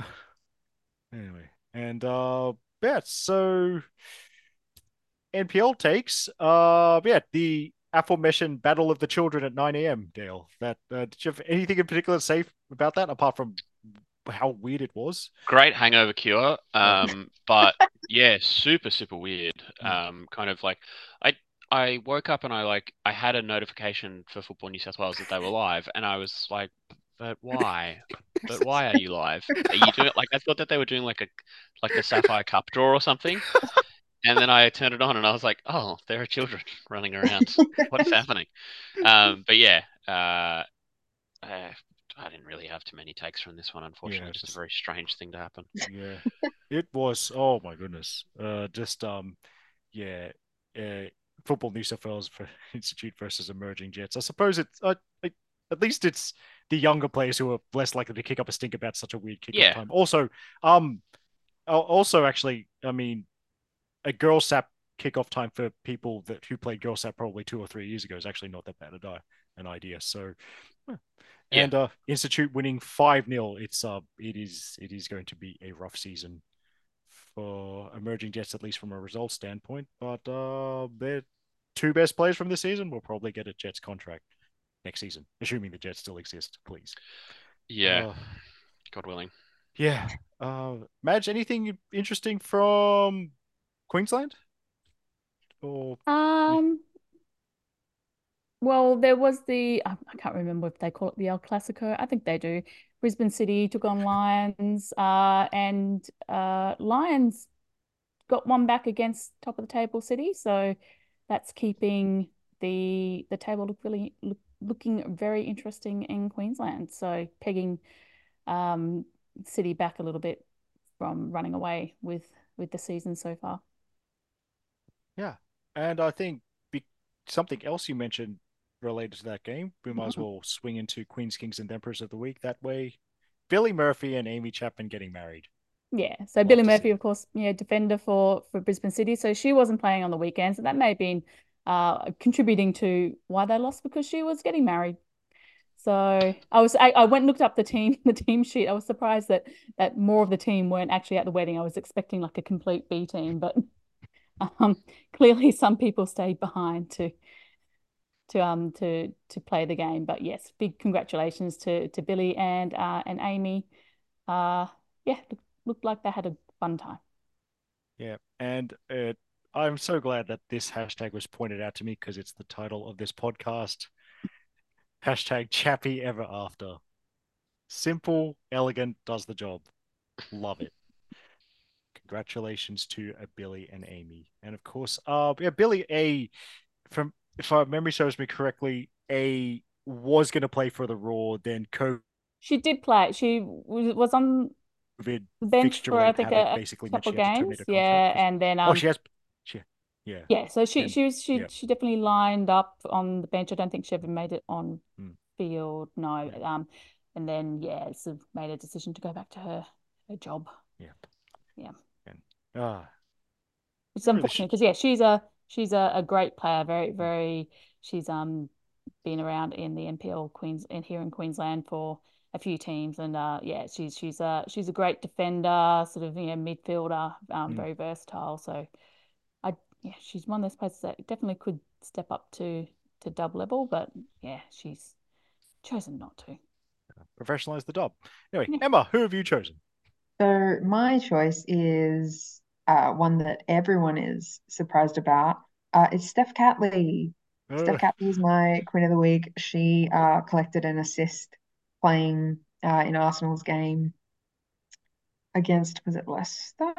Anyway, and uh, yeah, so N P L takes, uh, yeah, the aforementioned Battle of the Children at nine a m. Dale, that uh, did you have anything in particular to say about that, apart from how weird it was? Great hangover cure. Oh, Um, but yeah, super, super weird. mm, Um, kind of like I I woke up and I like I had a notification for Football New South Wales that they were live, and I was like, but why? But why are you live? Are you doing like I thought that they were doing like a like the Sapphire Cup draw or something, and then I turned it on and I was like, oh, there are children running around. What is happening? Um, but yeah, uh, I, I didn't really have too many takes from this one, yeah, unfortunately. Just a just very strange thing to happen. yeah, it was. Oh my goodness, uh, just um, yeah, uh, Football New South Wales for Institute versus Emerging Jets. I suppose it's uh, like, at least it's the younger players who are less likely to kick up a stink about such a weird kickoff Yeah, time. Also, um, also actually, I mean, a girl sap kickoff time for people that who played girl sap probably two or three years ago is actually not that bad a an idea. So, yeah, and uh, Institute winning five nil. It's uh, it is it is going to be a rough season for Emerging Jets, at least from a results standpoint. But uh, their two best players from this season will probably get a Jets contract next season, assuming the Jets still exist. Please. yeah. Uh, God willing. yeah. Uh, Madge, anything interesting from Queensland? Or Um, well, there was the I I can't remember if they call it the El Clasico. I think they do. Brisbane City took on Lions, uh, and uh, Lions got one back against top of the table City, so that's keeping the the table look really look, looking very interesting in Queensland. So pegging um, City back a little bit from running away with with the season so far. yeah, and I think be- something else you mentioned related to that game, we might as Mhm. well swing into Queens, Kings, and Emperors of the Week that way. Billy Murphy and Amy Chapman getting married. Yeah, so Love Billy to Murphy, see of course, yeah, defender for for Brisbane City. So she wasn't playing on the weekend, so that may have been uh contributing to why they lost because she was getting married. So I was I, I went and looked up the team the team sheet. I was surprised that that more of the team weren't actually at the wedding. I was expecting like a complete B team, but um clearly some people stayed behind to to um to to play the game. But yes, big congratulations to to Billy and uh and Amy. Uh yeah, looked, looked like they had a fun time. Yeah, and uh, I'm so glad that this hashtag was pointed out to me because it's the title of this podcast. Hashtag Chappy Ever After. Simple, elegant, does the job. Love it. Congratulations to uh, Billy and Amy, and of course, uh, yeah, Billy A. From if my memory serves me correctly, A was going to play for the Raw, then COVID She did play. She was on the bench for I fixture-related think havoc a, a basically meant couple she had to terminate games. her contract Yeah, because and then oh, um she has, she, yeah, yeah, so she and she was she yeah, she definitely lined up on the bench. I don't think she ever made it on mm, field. No. yeah, Um, and then yeah, sort of made a decision to go back to her her job. yeah, Yeah, and ah, which is really unfortunate should. because yeah, she's a she's a, a great player. Very very she's um been around in the N P L Queens and here in Queensland for a few teams, and uh yeah, she's she's a she's a great defender, sort of you know midfielder, um Mm. very versatile. So I yeah, she's one of those players that definitely could step up to to dub level, but yeah, she's chosen not to. Professionalize the job. Anyway, Yeah. Emma, who have you chosen? So my choice is uh, one that everyone is surprised about. Uh, it's Steph Catley. Steph Uh, Catley is my Queen of the Week. She uh, collected an assist playing uh, in Arsenal's game against, was it Leicester?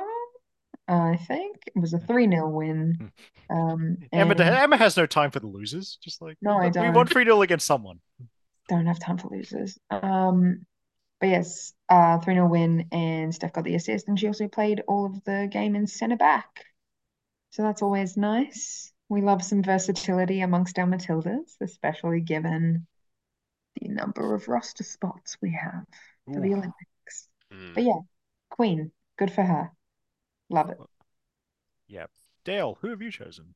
I think it was a three nil win. Um, Emma, and Emma has no time for the losers. Just like no, I we won don't three nil against someone. don't have time for losers. Um, but yes, uh, three nil win, and Steph got the assist, and she also played all of the game in centre back. So that's always nice. We love some versatility amongst our Matildas, especially given the number of roster spots we have for Ooh, the Olympics. Mm. But yeah, Queen, good for her. Love it. yeah. Dale, who have you chosen?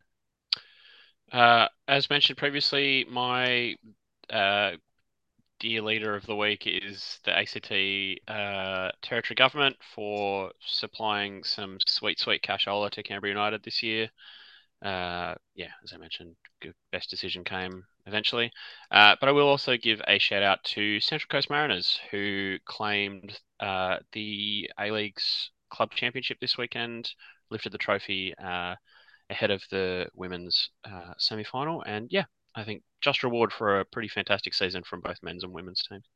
Uh, as mentioned previously, my uh, dear leader of the week is the A C T uh, Territory Government for supplying some sweet, sweet cashola to Canberra United this year. Uh, yeah, as I mentioned, good, best decision came eventually. Uh, but I will also give a shout out to Central Coast Mariners, who claimed uh, the A League's club championship this weekend, lifted the trophy uh, ahead of the women's uh, semi final. And yeah, I think just reward for a pretty fantastic season from both men's and women's teams.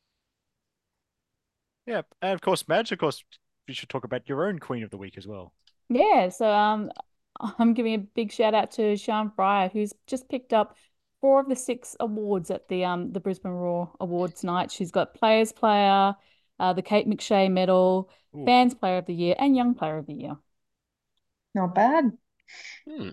Yeah, and of course, Madge, of course, you should talk about your own Queen of the Week as well. Yeah, so um I'm giving a big shout out to Sian Fryer, who's just picked up four of the six awards at the um the Brisbane Roar Awards night. She's got Players Player, uh, the Kate McShay Medal, Ooh. Fans Player of the Year, and Young Player of the Year. Not bad. Hmm.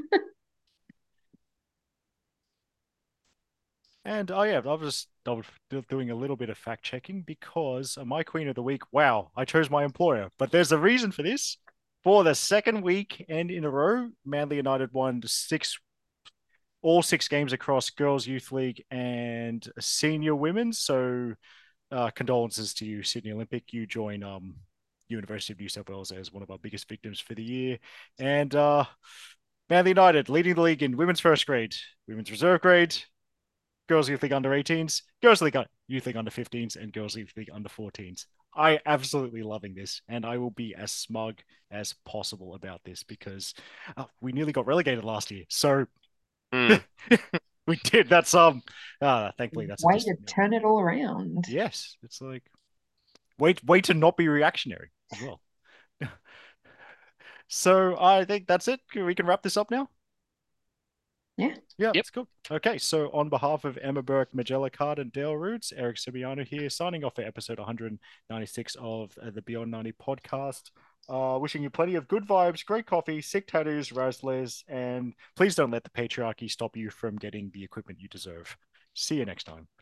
And oh yeah, I was just I was doing a little bit of fact checking because my Queen of the Week, wow, I chose my employer. But there's a reason for this. For the second week and in a row, Manly United won six all six games across girls youth league and senior women. So uh, condolences to you, Sydney Olympic. You join um University of New South Wales as one of our biggest victims for the year. And uh Manly United leading the league in women's first grade, women's reserve grade, girls youth league under eighteens, girls league youth league under fifteens, and girls youth league under fourteens. I absolutely loving this, and I will be as smug as possible about this because uh, we nearly got relegated last year. So Mm. we did. That's um. Uh, thankfully, that's a Way dis- to turn it all around. yes. It's like wait, wait to not be reactionary as well. So I think that's it. We can wrap this up now. Yeah. Yeah, Yep. it's cool. Okay, so on behalf of Emma Burke, Magella Card, and Dale Roots, Eric Sibiano here, signing off for episode one ninety-six of uh, the Beyond ninety podcast. Uh, wishing you plenty of good vibes, great coffee, sick tattoos, razzles, and please don't let the patriarchy stop you from getting the equipment you deserve. See you next time.